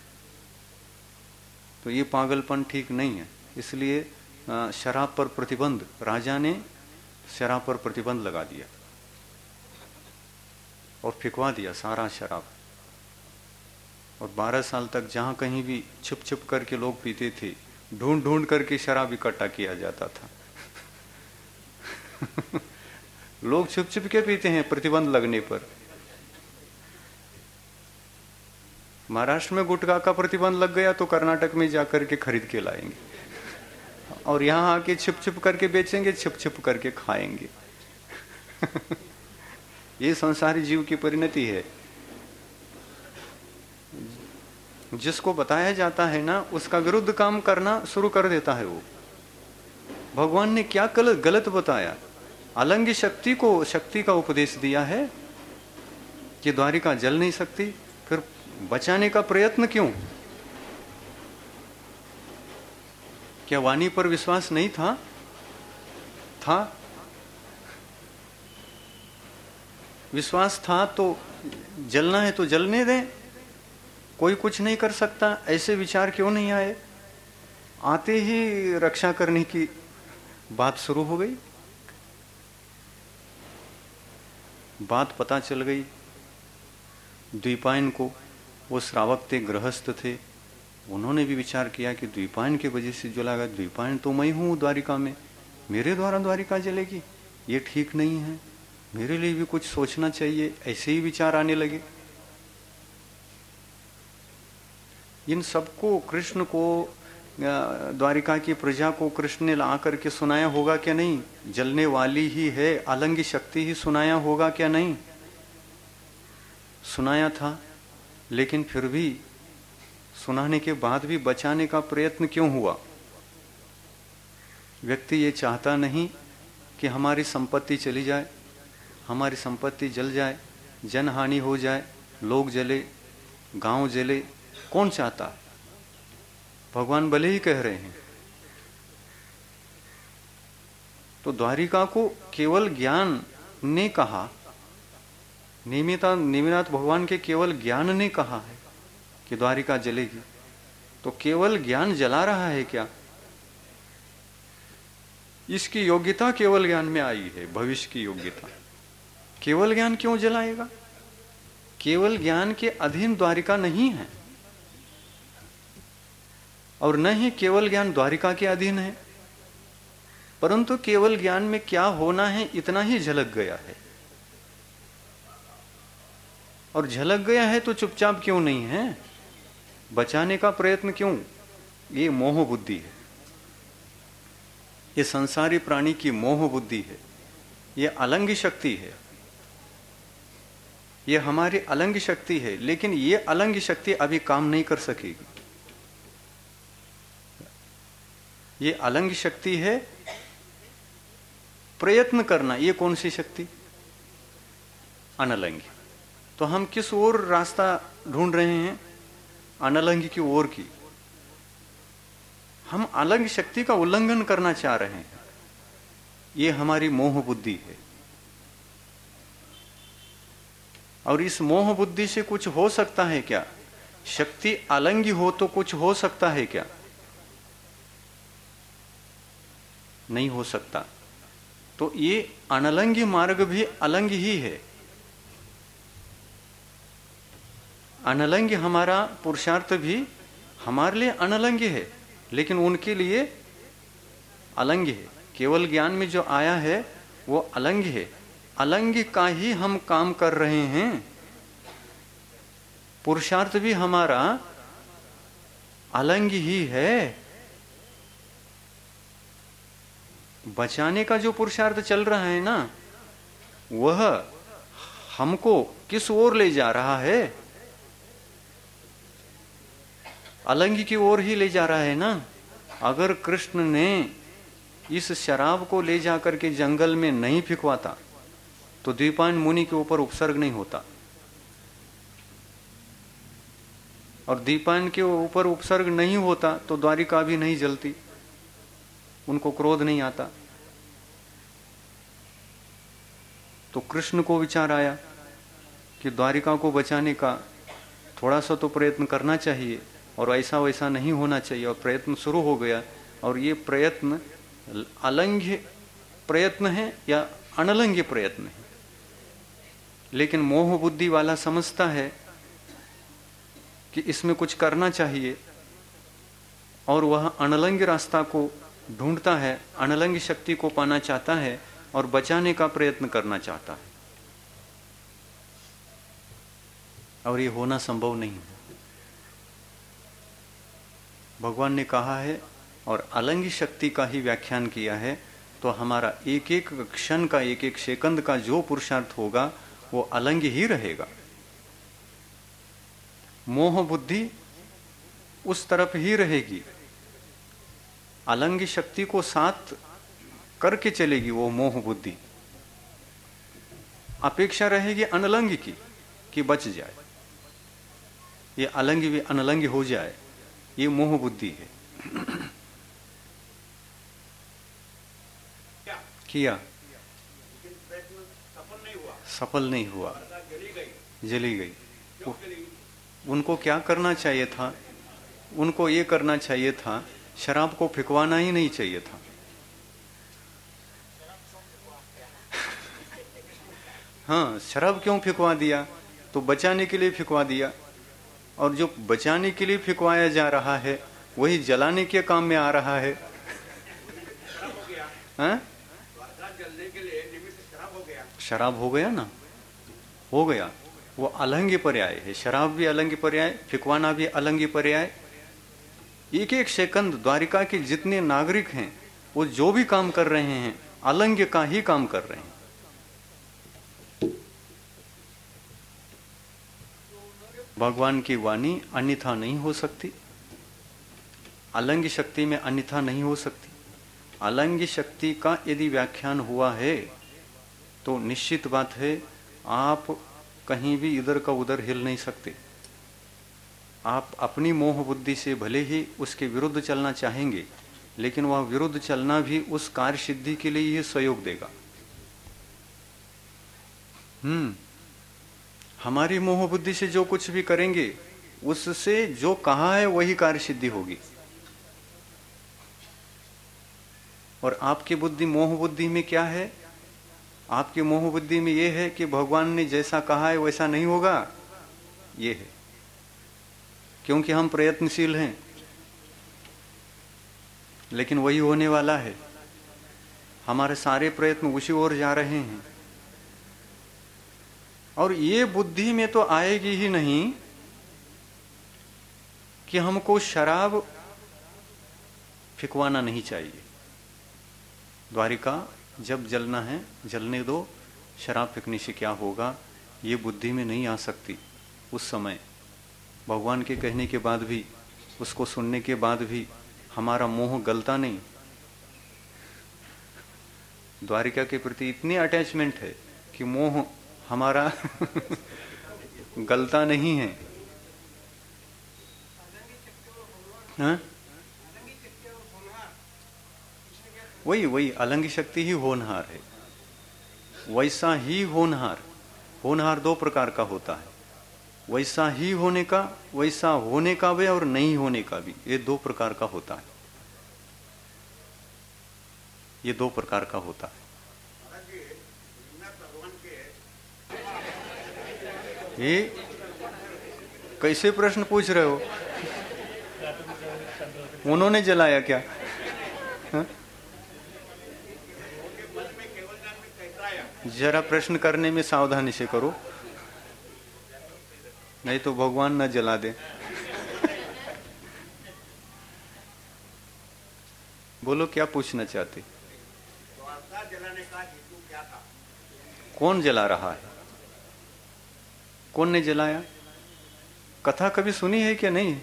A: तो ये पागलपन ठीक नहीं है। इसलिए शराब पर प्रतिबंध, राजा ने शराब पर प्रतिबंध लगा दिया और फिकवा दिया सारा शराब। और बारह साल तक जहां कहीं भी छुप छुप करके लोग पीते थे, ढूंढ ढूंढ करके शराब इकट्ठा किया जाता था। लोग छुप छुप के पीते हैं प्रतिबंध लगने पर। महाराष्ट्र में गुटखा का प्रतिबंध लग गया तो कर्नाटक में जाकर के खरीद के लाएंगे, और यहां आके छुप छुप करके बेचेंगे, छुप छुप करके खाएंगे। ये संसारी जीव की परिणति है। जिसको बताया जाता है ना, उसका विरुद्ध काम करना शुरू कर देता है वो। भगवान ने क्या गलत गलत बताया? अलंगी शक्ति को शक्ति का उपदेश दिया है कि द्वारिका जल नहीं सकती, फिर बचाने का प्रयत्न क्यों? क्या वाणी पर विश्वास नहीं था? था। विश्वास था तो जलना है तो जलने दें, कोई कुछ नहीं कर सकता, ऐसे विचार क्यों नहीं आए? आते ही रक्षा करने की बात शुरू हो गई। बात पता चल गई द्वीपायन को, वो श्रावक थे, गृहस्थ थे, उन्होंने भी विचार किया कि द्वीपायन की वजह से जला गया। द्वीपायन तो मैं हूं द्वारिका में, मेरे द्वारा द्वारिका जलेगी, ये ठीक नहीं है, मेरे लिए भी कुछ सोचना चाहिए। ऐसे ही विचार आने लगे। इन सबको, कृष्ण को, द्वारिका की प्रजा को कृष्ण ने ला करके सुनाया होगा क्या नहीं? जलने वाली ही है, अलंगी शक्ति ही सुनाया होगा क्या नहीं? सुनाया था, लेकिन फिर भी सुनाने के बाद भी बचाने का प्रयत्न क्यों हुआ? व्यक्ति ये चाहता नहीं कि हमारी संपत्ति चली जाए, हमारी संपत्ति जल जाए, जनहानि हो जाए, लोग जले, गांव जले। कौन चाहता है? भगवान भले ही कह रहे हैं। तो द्वारिका को केवल ज्ञान ने कहा, निमिता निमिनाथ भगवान के केवल ज्ञान ने कहा है कि द्वारिका जलेगी, तो केवल ज्ञान जला रहा है क्या? इसकी योग्यता केवल ज्ञान में आई है, भविष्य की योग्यता। केवल ज्ञान क्यों जलाएगा? केवल ज्ञान के अधीन द्वारिका नहीं है, और न ही केवल ज्ञान द्वारिका के अधीन है, परंतु केवल ज्ञान में क्या होना है इतना ही झलक गया है। और झलक गया है तो चुपचाप क्यों नहीं है? बचाने का प्रयत्न क्यों? ये मोह बुद्धि है, ये संसारी प्राणी की मोह बुद्धि है, ये अलंघ्य शक्ति है, ये हमारी अलंघ्य शक्ति है। लेकिन ये अलंघ्य शक्ति अभी काम नहीं कर सकेगी। ये अलंघ्य शक्ति है प्रयत्न करना। ये कौन सी शक्ति? अनलंघ्य। तो हम किस ओर रास्ता ढूंढ रहे हैं? अनलंघ्य की ओर की। हम अलंघ्य शक्ति का उल्लंघन करना चाह रहे हैं। ये हमारी मोह बुद्धि है। और इस मोह बुद्धि से कुछ हो सकता है क्या? शक्ति अलंघ्य हो तो कुछ हो सकता है क्या? नहीं हो सकता। तो ये अनलंघ्य मार्ग भी अलंघ्य ही है। अनलंघ्य हमारा पुरुषार्थ भी हमारे लिए अनलंघ्य है, लेकिन उनके लिए अलंघ्य है। केवल ज्ञान में जो आया है वो अलंघ्य है। अलंघ्य का ही हम काम कर रहे हैं। पुरुषार्थ भी हमारा अलंघ्य ही है। बचाने का जो पुरुषार्थ चल रहा है ना, वह हमको किस ओर ले जा रहा है? अलंघ्य की ओर ही ले जा रहा है ना। अगर कृष्ण ने इस शराब को ले जाकर के जंगल में नहीं फिकवाता तो द्विपायन मुनि के ऊपर उपसर्ग नहीं होता, और द्विपायन के ऊपर उपसर्ग नहीं होता तो द्वारिका भी नहीं जलती, उनको क्रोध नहीं आता। तो कृष्ण को विचार आया कि द्वारिका को बचाने का थोड़ा सा तो प्रयत्न करना चाहिए, और ऐसा वैसा नहीं होना चाहिए। और प्रयत्न शुरू हो गया। और ये प्रयत्न अलंघ्य प्रयत्न है या अनलंघ्य प्रयत्न है। लेकिन मोह बुद्धि वाला समझता है कि इसमें कुछ करना चाहिए, और वह अनलंघ्य रास्ता को ढूंढता है, अनलंघ्य शक्ति को पाना चाहता है और बचाने का प्रयत्न करना चाहता है। और ये होना संभव नहीं है। भगवान ने कहा है और अलंघ्य शक्ति का ही व्याख्यान किया है। तो हमारा एक एक क्षण का, एक एक सेकंड का जो पुरुषार्थ होगा वो अलंघ्य ही रहेगा। मोह बुद्धि उस तरफ ही रहेगी। अलंघ्य शक्ति को साथ करके चलेगी वो मोह बुद्धि। अपेक्षा रहेगी अनलंघ्य की कि बच जाए, ये अलंघ्य भी अनलंघ्य हो जाए। ये मोह बुद्धि है। किया, सफल नहीं हुआ, जली गई। उनको क्या करना चाहिए था? उनको ये करना चाहिए था, शराब को फिकवाना ही नहीं चाहिए था। हाँ, शराब क्यों फिकवा दिया? तो बचाने के लिए फिकवा दिया। और जो बचाने के लिए फिकवाया जा रहा है वही जलाने के काम में आ रहा है। हाँ? शराब हो गया ना, हो गया। वो अलंघ्य पर्याय है। शराब भी अलंघ्य पर्याय, फिकवाना भी अलंघ्य पर्याय। एक एक सेकंड द्वारिका के जितने नागरिक हैं वो जो भी काम कर रहे हैं अलंघ्य का ही काम कर रहे हैं। भगवान की वाणी अन्यथा नहीं हो सकती। अलंघ्य शक्ति में अन्यथा नहीं हो सकती। अलंघ्य शक्ति का यदि व्याख्यान हुआ है तो निश्चित बात है आप कहीं भी इधर का उधर हिल नहीं सकते। आप अपनी मोह बुद्धि से भले ही उसके विरुद्ध चलना चाहेंगे, लेकिन वह विरुद्ध चलना भी उस कार्य सिद्धि के लिए ही सहयोग देगा। हम्म हमारी मोह बुद्धि से जो कुछ भी करेंगे उससे जो कहा है वही कार्य सिद्धि होगी। और आपकी बुद्धि मोह बुद्धि में क्या है? आपकी मोह बुद्धि में ये है कि भगवान ने जैसा कहा है वैसा नहीं होगा, ये है। क्योंकि हम प्रयत्नशील हैं, लेकिन वही होने वाला है। हमारे सारे प्रयत्न उसी ओर जा रहे हैं। और ये बुद्धि में तो आएगी ही नहीं कि हमको शराब फिकवाना नहीं चाहिए। द्वारिका जब जलना है जलने दो, शराब फेंकने से क्या होगा, ये बुद्धि में नहीं आ सकती। उस समय भगवान के कहने के बाद भी, उसको सुनने के बाद भी हमारा मोह गलता नहीं। द्वारिका के प्रति इतनी अटैचमेंट है कि मोह हमारा गलता नहीं है। हाँ? वही वही अलंगी शक्ति ही होनहार है। वैसा ही होनहार, होनहार दो प्रकार का होता है। वैसा ही होने का, वैसा होने का भी और नहीं होने का भी, ये दो प्रकार का होता है। ये दो प्रकार का होता है। ये कैसे प्रश्न पूछ रहे हो? उन्होंने जलाया क्या? हा? जरा प्रश्न करने में सावधानी से करो, नहीं तो भगवान न जला दे। बोलो क्या पूछना चाहते? जलाने का हेतु क्या था? कौन जला रहा है? कौन ने जलाया? कथा कभी सुनी है क्या? नहीं।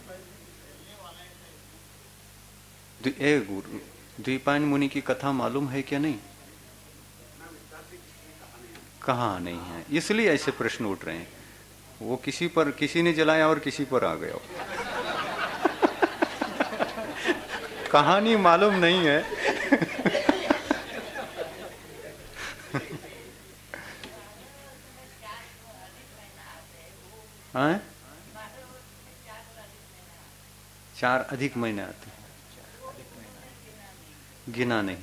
A: ए गुरु, द्वीपायन मुनि की कथा मालूम है क्या? नहीं। कहाँ नहीं है, इसलिए ऐसे प्रश्न उठ रहे हैं। वो किसी पर, किसी ने जलाया और किसी पर आ गया। कहानी मालूम नहीं है। हाँ? चार अधिक महीने आते, गिना नहीं।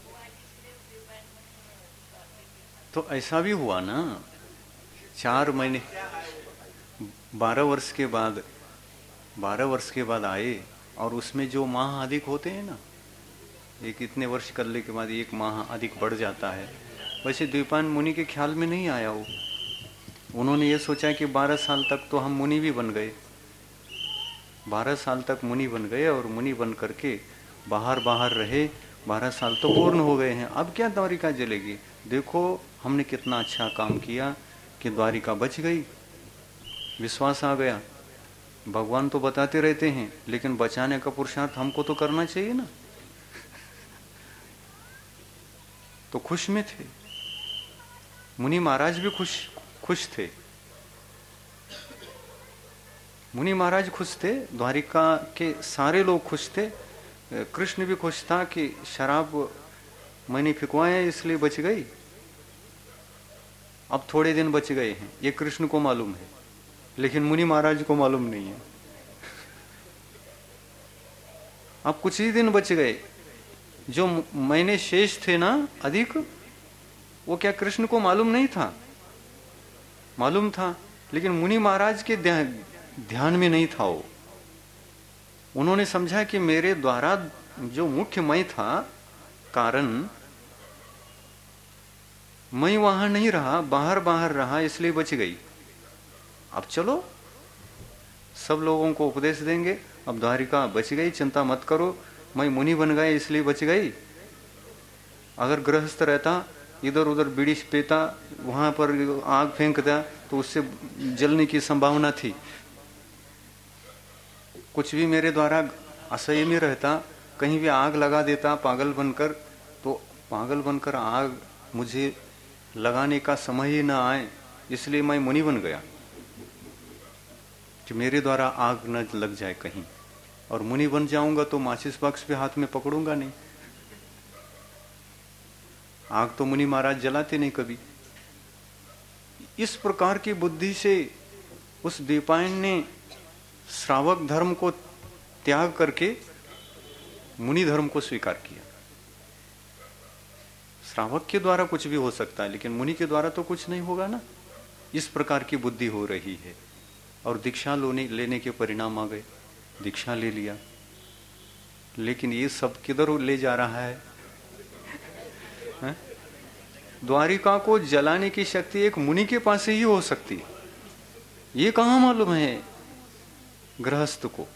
A: तो ऐसा भी हुआ ना, चार महीने, बारह वर्ष के बाद, बारह वर्ष के बाद आए, और उसमें जो माह अधिक होते हैं ना, एक इतने वर्ष करने के बाद एक माह अधिक बढ़ जाता है। वैसे द्वीपायन मुनि के ख्याल में नहीं आया वो। उन्होंने ये सोचा कि बारह साल तक तो हम मुनि भी बन गए, बारह साल तक मुनि बन गए, और मुनि बन करके बाहर बाहर रहे, बारह साल तो पूर्ण हो गए हैं, अब क्या द्वारिका जलेगी? देखो हमने कितना अच्छा काम किया कि द्वारिका बच गई। विश्वास आ गया। भगवान तो बताते रहते हैं, लेकिन बचाने का पुरुषार्थ हमको तो करना चाहिए ना। तो खुश में थे मुनि महाराज भी, खुश खुश थे। मुनि महाराज खुश थे, द्वारिका के सारे लोग खुश थे। कृष्ण भी खुश था कि शराब मैंने फिकवाया इसलिए बच गई। अब थोड़े दिन बच गए हैं, ये कृष्ण को मालूम है, लेकिन मुनि महाराज को मालूम नहीं है। अब कुछ ही दिन बच गए, जो महीने शेष थे ना अधिक, वो क्या कृष्ण को मालूम नहीं था? मालूम था, लेकिन मुनि महाराज के ध्यान में नहीं था वो। उन्होंने समझा कि मेरे द्वारा जो मुख्य मैं था, कारण मैं वहां नहीं रहा, बाहर बाहर रहा, इसलिए बच गई। अब चलो सब लोगों को उपदेश देंगे, अब द्वारिका बच गई, चिंता मत करो, मैं मुनि बन गया इसलिए बच गई। अगर गृहस्थ रहता, इधर उधर बीड़ी पीता, वहां पर आग फेंकता, तो उससे जलने की संभावना थी। कुछ भी मेरे द्वारा असह्य में रहता, कहीं भी आग लगा देता पागल बनकर, तो पागल बनकर आग मुझे लगाने का समय ही ना आए, इसलिए मैं मुनि बन गया कि मेरे द्वारा आग न लग जाए कहीं। और मुनि बन जाऊंगा तो माचिस बॉक्स भी हाथ में पकड़ूंगा नहीं। आग तो मुनि महाराज जलाते नहीं कभी। इस प्रकार की बुद्धि से उस द्वीपायन ने श्रावक धर्म को त्याग करके मुनि धर्म को स्वीकार किया। श्रावक के द्वारा कुछ भी हो सकता है, लेकिन मुनि के द्वारा तो कुछ नहीं होगा ना। इस प्रकार की बुद्धि हो रही है। और दीक्षा लेने लेने के परिणाम आ गए, दीक्षा ले लिया, लेकिन ये सब किधर ले जा रहा है, है? द्वारिका को जलाने की शक्ति एक मुनि के पास ही हो सकती है। ये कहाँ मालूम है गृहस्थ को।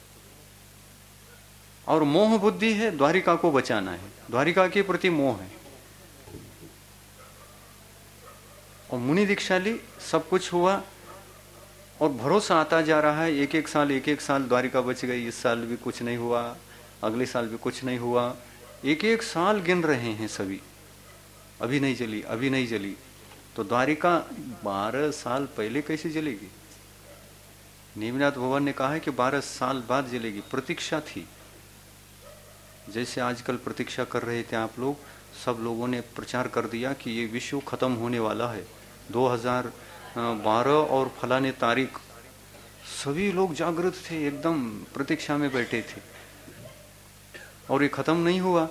A: और मोह बुद्धि है, द्वारिका को बचाना है, द्वारिका के प्रति मोह है। और मुनि दीक्षा ली, सब कुछ हुआ और भरोसा आता जा रहा है। एक एक साल एक एक साल द्वारिका बच गई, इस साल भी कुछ नहीं हुआ, अगले साल भी कुछ नहीं हुआ, एक एक साल गिन रहे हैं सभी, अभी नहीं जली, अभी नहीं जली। तो द्वारिका बारह साल पहले कैसे जलेगी? नेमिनाथ भगवान ने कहा है कि बारह साल बाद जलेगी, प्रतीक्षा थी। जैसे आजकल प्रतीक्षा कर रहे थे आप लोग, सब लोगों ने प्रचार कर दिया कि ये विश्व खत्म होने वाला है दो हज़ार बारह और फलाने तारीख। सभी लोग जागृत थे, एकदम प्रतीक्षा में बैठे थे, और ये खत्म नहीं हुआ,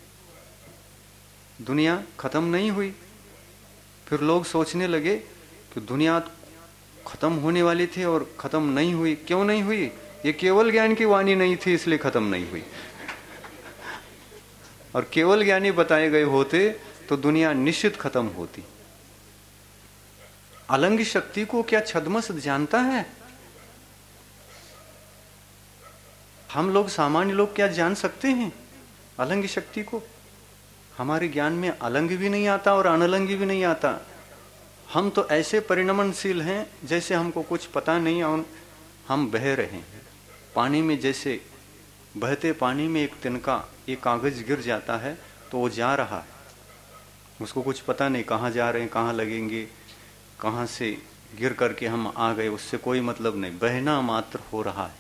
A: दुनिया खत्म नहीं हुई। फिर लोग सोचने लगे कि दुनिया खत्म होने वाली थी और खत्म नहीं हुई। क्यों नहीं हुई? ये केवल ज्ञान की वाणी नहीं थी, इसलिए खत्म नहीं हुई। और केवल ज्ञानी बताए गए होते तो दुनिया निश्चित खत्म होती। अलंग शक्ति को क्या छद्मस जानता है? हम लोग सामान्य लोग क्या जान सकते हैं अलंग शक्ति को? हमारे ज्ञान में अलंग भी नहीं आता और अनलंग भी नहीं आता। हम तो ऐसे परिणमनशील हैं जैसे हमको कुछ पता नहीं और हम बह रहे हैं पानी में। जैसे बहते पानी में एक तिनका, एक कागज गिर जाता है तो वो जा रहा है, उसको कुछ पता नहीं कहाँ जा रहे हैं, कहाँ लगेंगे, कहाँ से गिर करके हम आ गए, उससे कोई मतलब नहीं, बहना मात्र हो रहा है।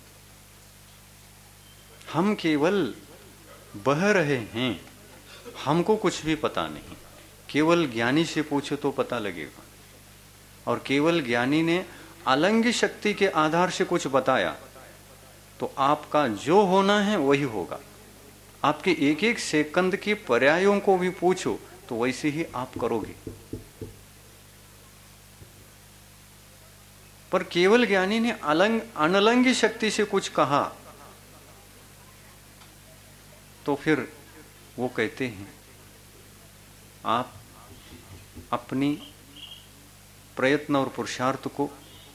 A: हम केवल बह रहे हैं, हमको कुछ भी पता नहीं। केवल ज्ञानी से पूछो तो पता लगेगा। और केवल ज्ञानी ने अलंग शक्ति के आधार से कुछ बताया तो आपका जो होना है वही होगा। आपके एक एक सेकंद की पर्यायों को भी पूछो तो वैसे ही आप करोगे। पर केवल ज्ञानी ने अलंग अनलंग शक्ति से कुछ कहा तो फिर वो कहते हैं आप अपनी प्रयत्न और पुरुषार्थ को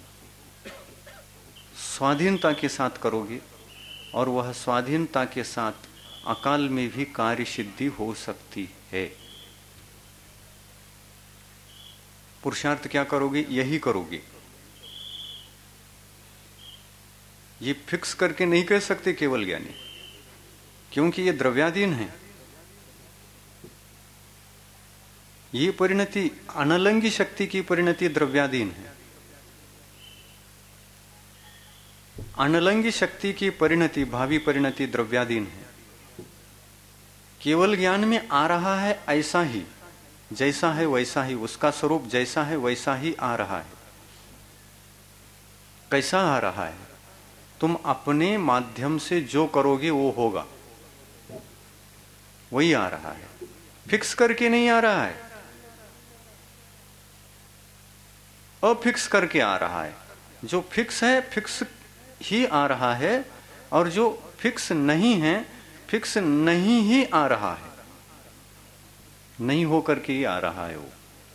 A: स्वाधीनता के साथ करोगे और वह स्वाधीनता के साथ अकाल में भी कार्य सिद्धि हो सकती है। पुरुषार्थ क्या करोगे? यही करोगे। ये फिक्स करके नहीं कह सकते केवल ज्ञानी, क्योंकि ये द्रव्याधीन है। ये परिणति अनलंगी शक्ति की परिणति द्रव्याधीन है। अनलंगी शक्ति की परिणति, भावी परिणति द्रव्याधीन है। केवल ज्ञान में आ रहा है ऐसा ही, जैसा है वैसा ही, उसका स्वरूप जैसा है वैसा ही आ रहा है। कैसा आ रहा है? तुम अपने माध्यम से जो करोगे वो होगा, वही आ रहा है। फिक्स करके नहीं आ रहा है, अफिक्स करके आ रहा है। जो फिक्स है फिक्स ही आ रहा है, और जो फिक्स नहीं है फिक्स नहीं ही आ रहा है, नहीं हो करके ही आ रहा है वो।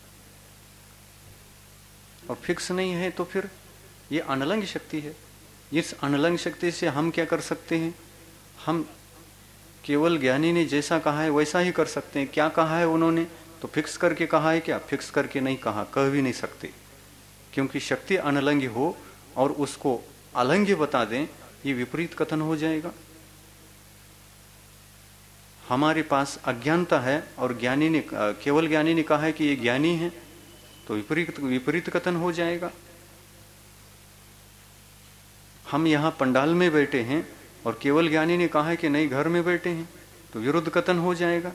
A: और फिक्स नहीं है तो फिर ये अनलंग शक्ति है। इस अनलंग शक्ति से हम क्या कर सकते हैं? हम केवल ज्ञानी ने जैसा कहा है वैसा ही कर सकते हैं। क्या कहा है उन्होंने? तो फिक्स करके कहा है क्या? फिक्स करके नहीं कहा, कह भी नहीं सकते, क्योंकि शक्ति अनलंगी हो और उसको अलंगी बता दें, ये विपरीत कथन हो जाएगा। हमारे पास अज्ञानता है और ज्ञानी ने, केवल ज्ञानी ने कहा है कि ये ज्ञानी है, तो विपरीत विपरीत कथन हो जाएगा। हम यहाँ पंडाल में बैठे हैं और केवल ज्ञानी ने कहा है कि नहीं घर में बैठे हैं, तो विरुद्ध कथन हो जाएगा।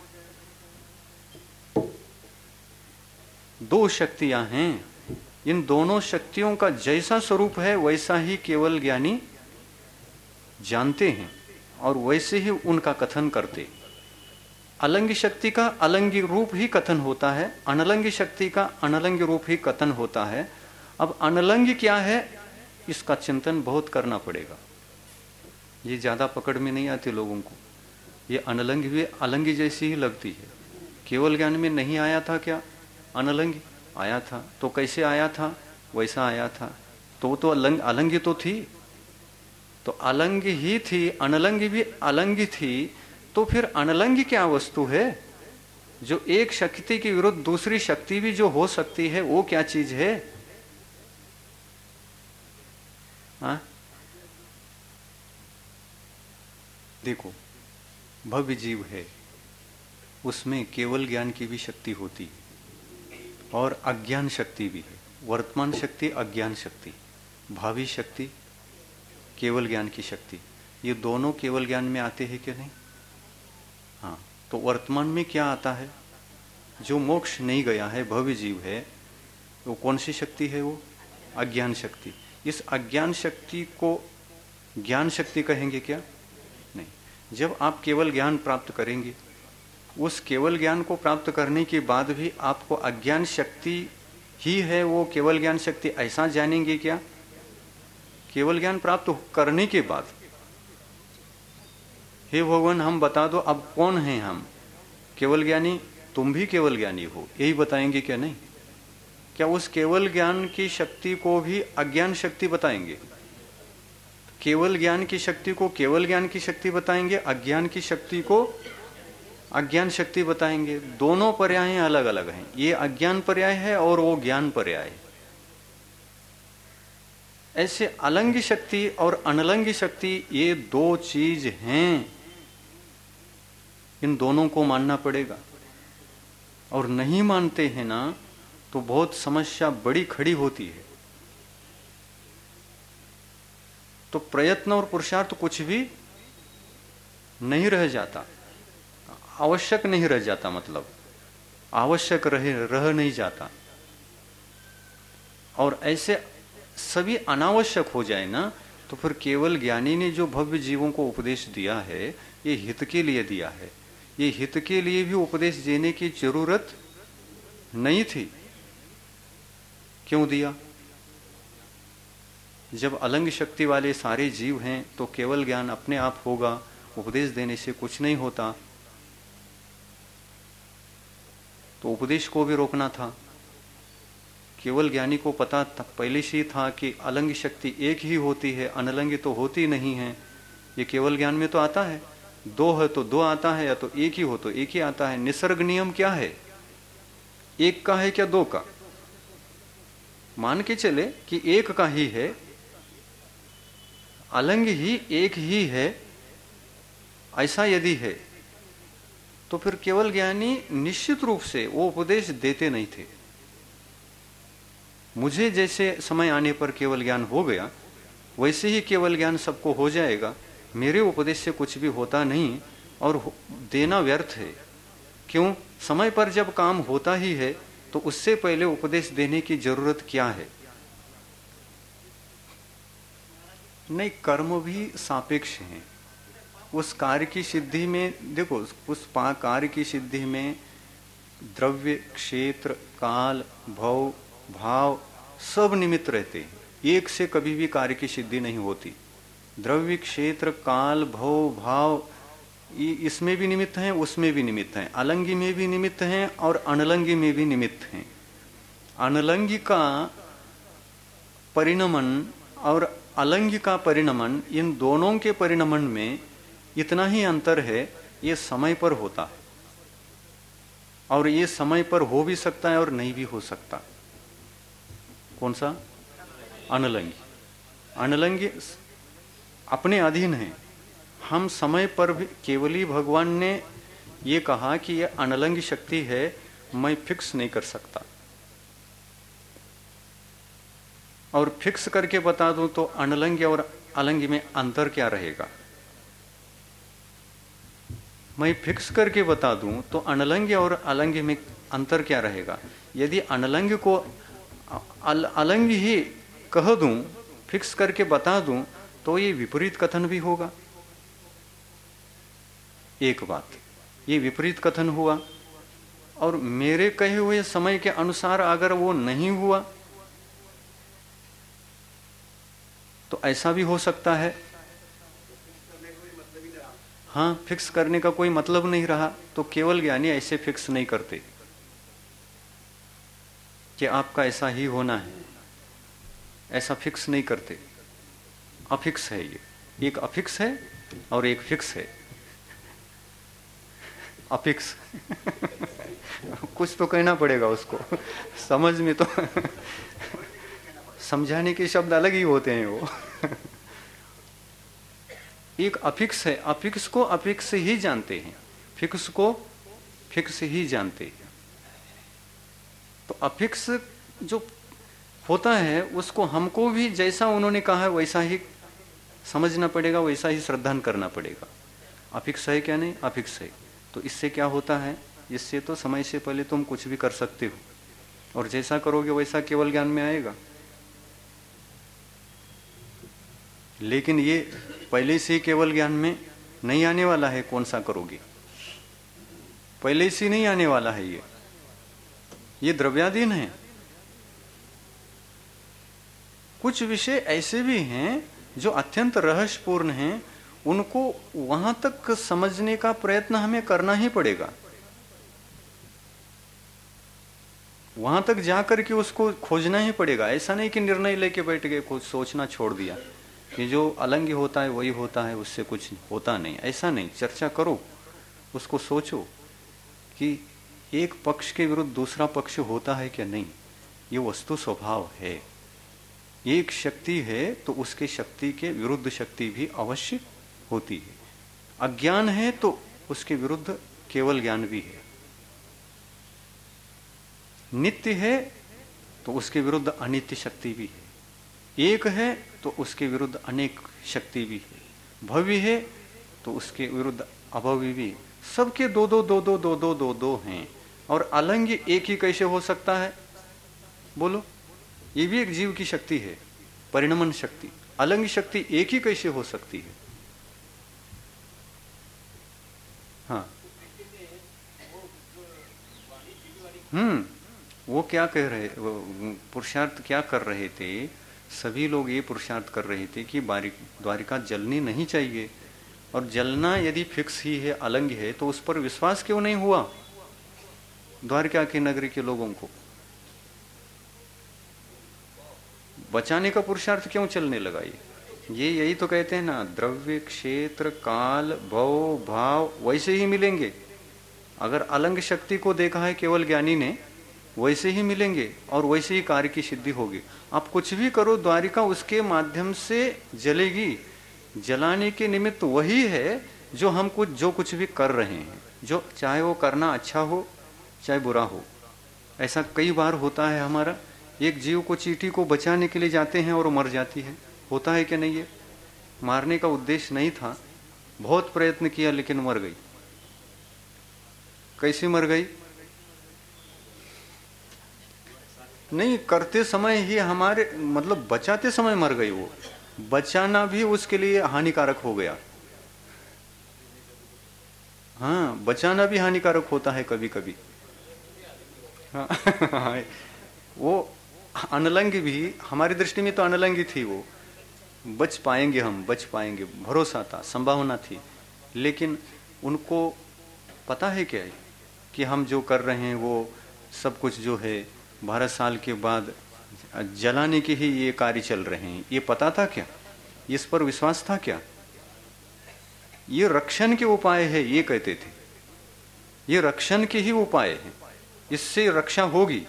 A: दो शक्तियां हैं, इन दोनों शक्तियों का जैसा स्वरूप है वैसा ही केवल ज्ञानी जानते हैं और वैसे ही उनका कथन करते। अलंगी शक्ति का अलंगी रूप ही कथन होता है, अनलंगी शक्ति का अनलंगी रूप ही कथन होता है। अब अनलंगी क्या है, इसका चिंतन बहुत करना पड़ेगा। ये ज़्यादा पकड़ में नहीं आती लोगों को। ये अनलंगी भी अलंगी जैसी ही लगती है। केवल ज्ञान में नहीं आया था क्या, अनलंगी आया था। तो कैसे आया था, वैसा आया था। तो वो तो अलंग अलंगी तो थी, तो अलंगी ही थी, अनलंगी भी अलंगी थी। तो फिर अनलंगी क्या वस्तु है, जो एक शक्ति के विरुद्ध दूसरी शक्ति भी जो हो सकती है, वो क्या चीज है? हाँ, देखो, भव्य जीव है, उसमें केवल ज्ञान की भी शक्ति होती है और अज्ञान शक्ति भी है। वर्तमान शक्ति अज्ञान शक्ति, भावी शक्ति केवल ज्ञान की शक्ति, ये दोनों केवल ज्ञान में आते हैं कि नहीं? हाँ, तो वर्तमान में क्या आता है? जो मोक्ष नहीं गया है, भव्य जीव है, वो कौन सी शक्ति है? वो अज्ञान शक्ति। इस अज्ञान शक्ति को ज्ञान शक्ति कहेंगे क्या? नहीं। जब आप केवल ज्ञान प्राप्त करेंगे, उस केवल ज्ञान को प्राप्त करने के बाद भी आपको अज्ञान शक्ति ही है वो केवल ज्ञान शक्ति, ऐसा जानेंगे क्या? केवल ज्ञान प्राप्त करने के बाद, हे भगवान हम बता दो अब कौन हैं हम? केवल ज्ञानी, तुम भी केवल ज्ञानी हो, यही बताएंगे क्या? नहीं। क्या उस केवल ज्ञान की शक्ति को भी अज्ञान शक्ति बताएंगे? केवल ज्ञान की शक्ति को केवल ज्ञान की शक्ति बताएंगे, अज्ञान की शक्ति को अज्ञान शक्ति बताएंगे। दोनों पर्याय अलग अलग हैं। ये अज्ञान पर्याय है और वो ज्ञान पर्याय है। ऐसे अलंगी शक्ति और अनलंगी शक्ति ये दो चीज हैं, इन दोनों को मानना पड़ेगा। और नहीं मानते हैं ना तो बहुत समस्या बड़ी खड़ी होती है। तो प्रयत्न और पुरुषार्थ कुछ भी नहीं रह जाता, आवश्यक नहीं रह जाता, मतलब आवश्यक रह रह नहीं जाता। और ऐसे सभी अनावश्यक हो जाए ना, तो फिर केवल ज्ञानी ने जो भव्य जीवों को उपदेश दिया है, ये हित के लिए दिया है। ये हित के लिए भी उपदेश देने की जरूरत नहीं थी। क्यों दिया? जब अलंग शक्ति वाले सारे जीव हैं तो केवल ज्ञान अपने आप होगा, उपदेश देने से कुछ नहीं होता। तो उपदेश को भी रोकना था। केवल ज्ञानी को पता पहले से ही था कि अलंग शक्ति एक ही होती है, अनलंगी तो होती नहीं है। ये केवल ज्ञान में तो आता है, दो है तो दो आता है, या तो एक ही हो तो एक ही आता है। निसर्ग नियम क्या है? एक का है क्या दो का? मान के चले कि एक का ही है, अलंग ही एक ही है, ऐसा यदि है तो फिर केवल ज्ञानी निश्चित रूप से वो उपदेश देते नहीं थे। मुझे जैसे समय आने पर केवल ज्ञान हो गया, वैसे ही केवल ज्ञान सबको हो जाएगा। मेरे उपदेश से कुछ भी होता नहीं और देना व्यर्थ है। क्यों? समय पर जब काम होता ही है तो उससे पहले उपदेश देने की जरूरत क्या है? नहीं, कर्म भी सापेक्ष हैं। उस कार्य की सिद्धि में देखो, उस कार्य की सिद्धि में द्रव्य, क्षेत्र, काल, भव, भाव सब निमित्त रहते हैं। एक से कभी भी कार्य की सिद्धि नहीं होती। द्रव्य, क्षेत्र, काल, भव, भाव इसमें भी निमित्त हैं, उसमें भी निमित्त हैं, अलंगी में भी निमित्त हैं और अनलंगी में भी निमित्त हैं। अनलंगी का परिणमन और अलंगी का परिणमन, इन दोनों के परिणमन में इतना ही अंतर है, ये समय पर होता है और ये समय पर हो भी सकता है और नहीं भी हो सकता। कौन सा? अनलंगी। अनलंगी अपने अधीन है। हम समय पर भी, केवली भगवान ने ये कहा कि ये अनलंगी शक्ति है, मैं फिक्स नहीं कर सकता। और फिक्स करके बता दूं तो अनलंगी और अलंगी में अंतर क्या रहेगा? मैं फिक्स करके बता दूं तो अनलंगी और अलंगी में अंतर क्या रहेगा? यदि अनलंगी को अल, अलंगी ही कह दूं, फिक्स करके बता दूं, तो ये विपरीत कथन भी होगा। एक बात। ये विपरीत कथन हुआ, और मेरे कहे हुए समय के अनुसार अगर वो नहीं हुआ तो ऐसा भी हो सकता है। हाँ, फिक्स करने का कोई मतलब नहीं रहा, तो केवल ज्ञानी ऐसे फिक्स नहीं करते कि आपका ऐसा ही होना है, ऐसा फिक्स नहीं करते। अफिक्स है ये, एक अफिक्स है और एक फिक्स है। अफिक्स कुछ तो कहना पड़ेगा उसको समझ में तो समझाने के शब्द अलग ही होते हैं वो एक अफिक्स है, अफिक्स को अफिक्स ही जानते हैं, फिक्स को फिक्स ही जानते हैं। तो अफिक्स जो होता है उसको हमको भी जैसा उन्होंने कहा है वैसा ही समझना पड़ेगा, वैसा ही श्रद्धान करना पड़ेगा। अफिक्स है क्या? नहीं, अफिक्स है। तो इससे क्या होता है? इससे तो समय से पहले तुम कुछ भी कर सकते हो, और जैसा करोगे वैसा केवल ज्ञान में आएगा। लेकिन ये पहले से केवल ज्ञान में नहीं आने वाला है। कौन सा करोगे? पहले से नहीं आने वाला है। ये ये द्रव्याधीन है। कुछ विषय ऐसे भी हैं जो अत्यंत रहस्यपूर्ण हैं, उनको वहां तक समझने का प्रयत्न हमें करना ही पड़ेगा। वहां तक जाकर के उसको खोजना ही पड़ेगा। ऐसा नहीं कि निर्णय लेके बैठ गए, कुछ सोचना छोड़ दिया कि जो अलंग होता है वही होता है, उससे कुछ होता नहीं। ऐसा नहीं, चर्चा करो, उसको सोचो कि एक पक्ष के विरुद्ध दूसरा पक्ष होता है क्या? नहीं, ये वस्तु स्वभाव है। एक शक्ति है तो उसके शक्ति के विरुद्ध शक्ति भी अवश्य होती है। अज्ञान है तो उसके विरुद्ध केवल ज्ञान भी है। नित्य है तो उसके विरुद्ध अनित्य शक्ति भी है। एक है तो उसके विरुद्ध अनेक शक्ति भी है। भव्य है तो उसके विरुद्ध अभव्य भी। सबके दो दो दो दो दो दो दो दो हैं। और अलंग एक ही कैसे हो सकता है? बोलो, ये भी एक जीव की शक्ति है, परिणमन शक्ति। अलंग शक्ति एक ही कैसे हो सकती है? हाँ, हम्म वो क्या कह रहे, पुरुषार्थ क्या कर रहे थे? सभी लोग ये पुरुषार्थ कर रहे थे कि द्वारिका जलनी नहीं चाहिए। और जलना यदि फिक्स ही है, अलंग है, तो उस पर विश्वास क्यों नहीं हुआ द्वारिका के नगरी के लोगों को? बचाने का पुरुषार्थ क्यों चलने लगा? ये ये यही तो कहते हैं ना, द्रव्य, क्षेत्र, काल, भव, भाव वैसे ही मिलेंगे। अगर अलंग शक्ति को देखा है केवल ज्ञानी ने, वैसे ही मिलेंगे और वैसे ही कार्य की सिद्धि होगी। आप कुछ भी करो, द्वारिका उसके माध्यम से जलेगी। जलाने के निमित्त वही है जो हम कुछ जो कुछ भी कर रहे हैं, जो चाहे वो करना अच्छा हो चाहे बुरा हो। ऐसा कई बार होता है हमारा। एक जीव को, चींटी को बचाने के लिए जाते हैं और मर जाती है। होता है कि नहीं? है मारने का उद्देश्य नहीं था, बहुत प्रयत्न किया लेकिन मर गई। कैसे मर गई? नहीं, करते समय ही हमारे मतलब बचाते समय मर गई। वो बचाना भी उसके लिए हानिकारक हो गया। हाँ, बचाना भी हानिकारक होता है कभी कभी। हाँ, वो अनलंग भी हमारी दृष्टि में तो अनलंग थी। वो बच पाएंगे, हम बच पाएंगे, भरोसा था, संभावना थी। लेकिन उनको पता है क्या है कि हम जो कर रहे हैं वो सब कुछ जो है बारह साल के बाद जलाने के ही ये कार्य चल रहे हैं। ये पता था क्या? इस पर विश्वास था क्या? ये रक्षण के उपाय है, ये कहते थे। ये रक्षण के ही उपाय है, इससे रक्षा होगी।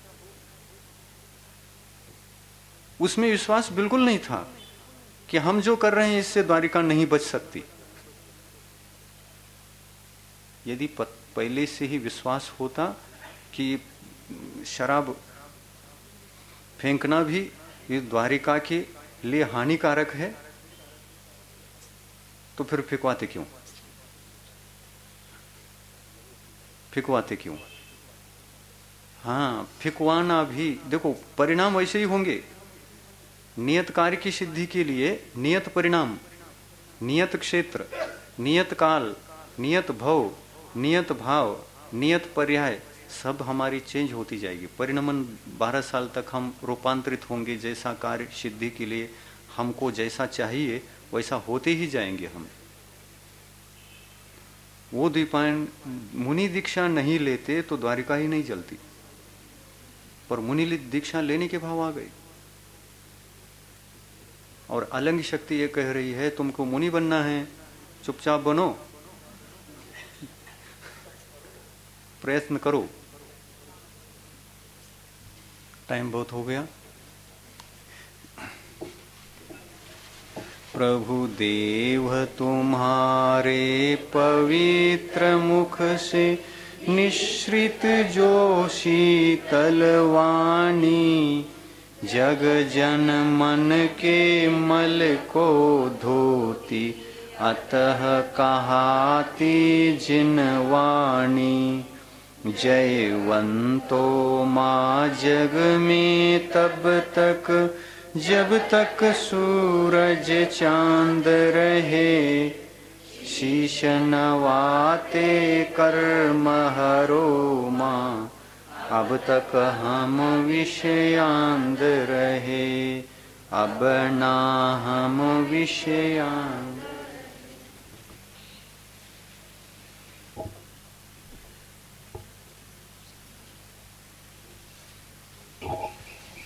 A: उसमें विश्वास बिल्कुल नहीं था कि हम जो कर रहे हैं इससे द्वारिका नहीं बच सकती। यदि पहले से ही विश्वास होता कि शराब फेंकना भी इस द्वारिका के लिए हानिकारक है, तो फिर फिकवाते क्यों? फिकवाते क्यों? हाँ, फिकवाना भी देखो, परिणाम वैसे ही होंगे। नियत कार्य की सिद्धि के लिए नियत परिणाम, नियत क्षेत्र, नियत काल, नियत भव, नियत भाव, नियत पर्याय सब हमारी चेंज होती जाएगी। परिणमन बारह साल तक हम रूपांतरित होंगे, जैसा कार्य सिद्धि के लिए हमको जैसा चाहिए वैसा होते ही जाएंगे हम। वो द्वीपायन मुनि दीक्षा नहीं लेते तो द्वारिका ही नहीं जलती, पर मुनि दीक्षा लेने के भाव आ गए। और अलंग शक्ति ये कह रही है तुमको मुनि बनना है, चुपचाप बनो, प्रयत्न करो। टाइम बहुत हो गया। प्रभु देव तुम्हारे पवित्र मुख से निश्रित जो शीतल वाणी, जग जन मन के मल को धोती, अतः कहाती जिन वाणी। जयवंतो माँ जग में तब तक जब तक सूरज चांद रहे, शीश नवाते कर्म हरो माँ, अब तक हम विषयांद रहे, अब ना हम विषयांद।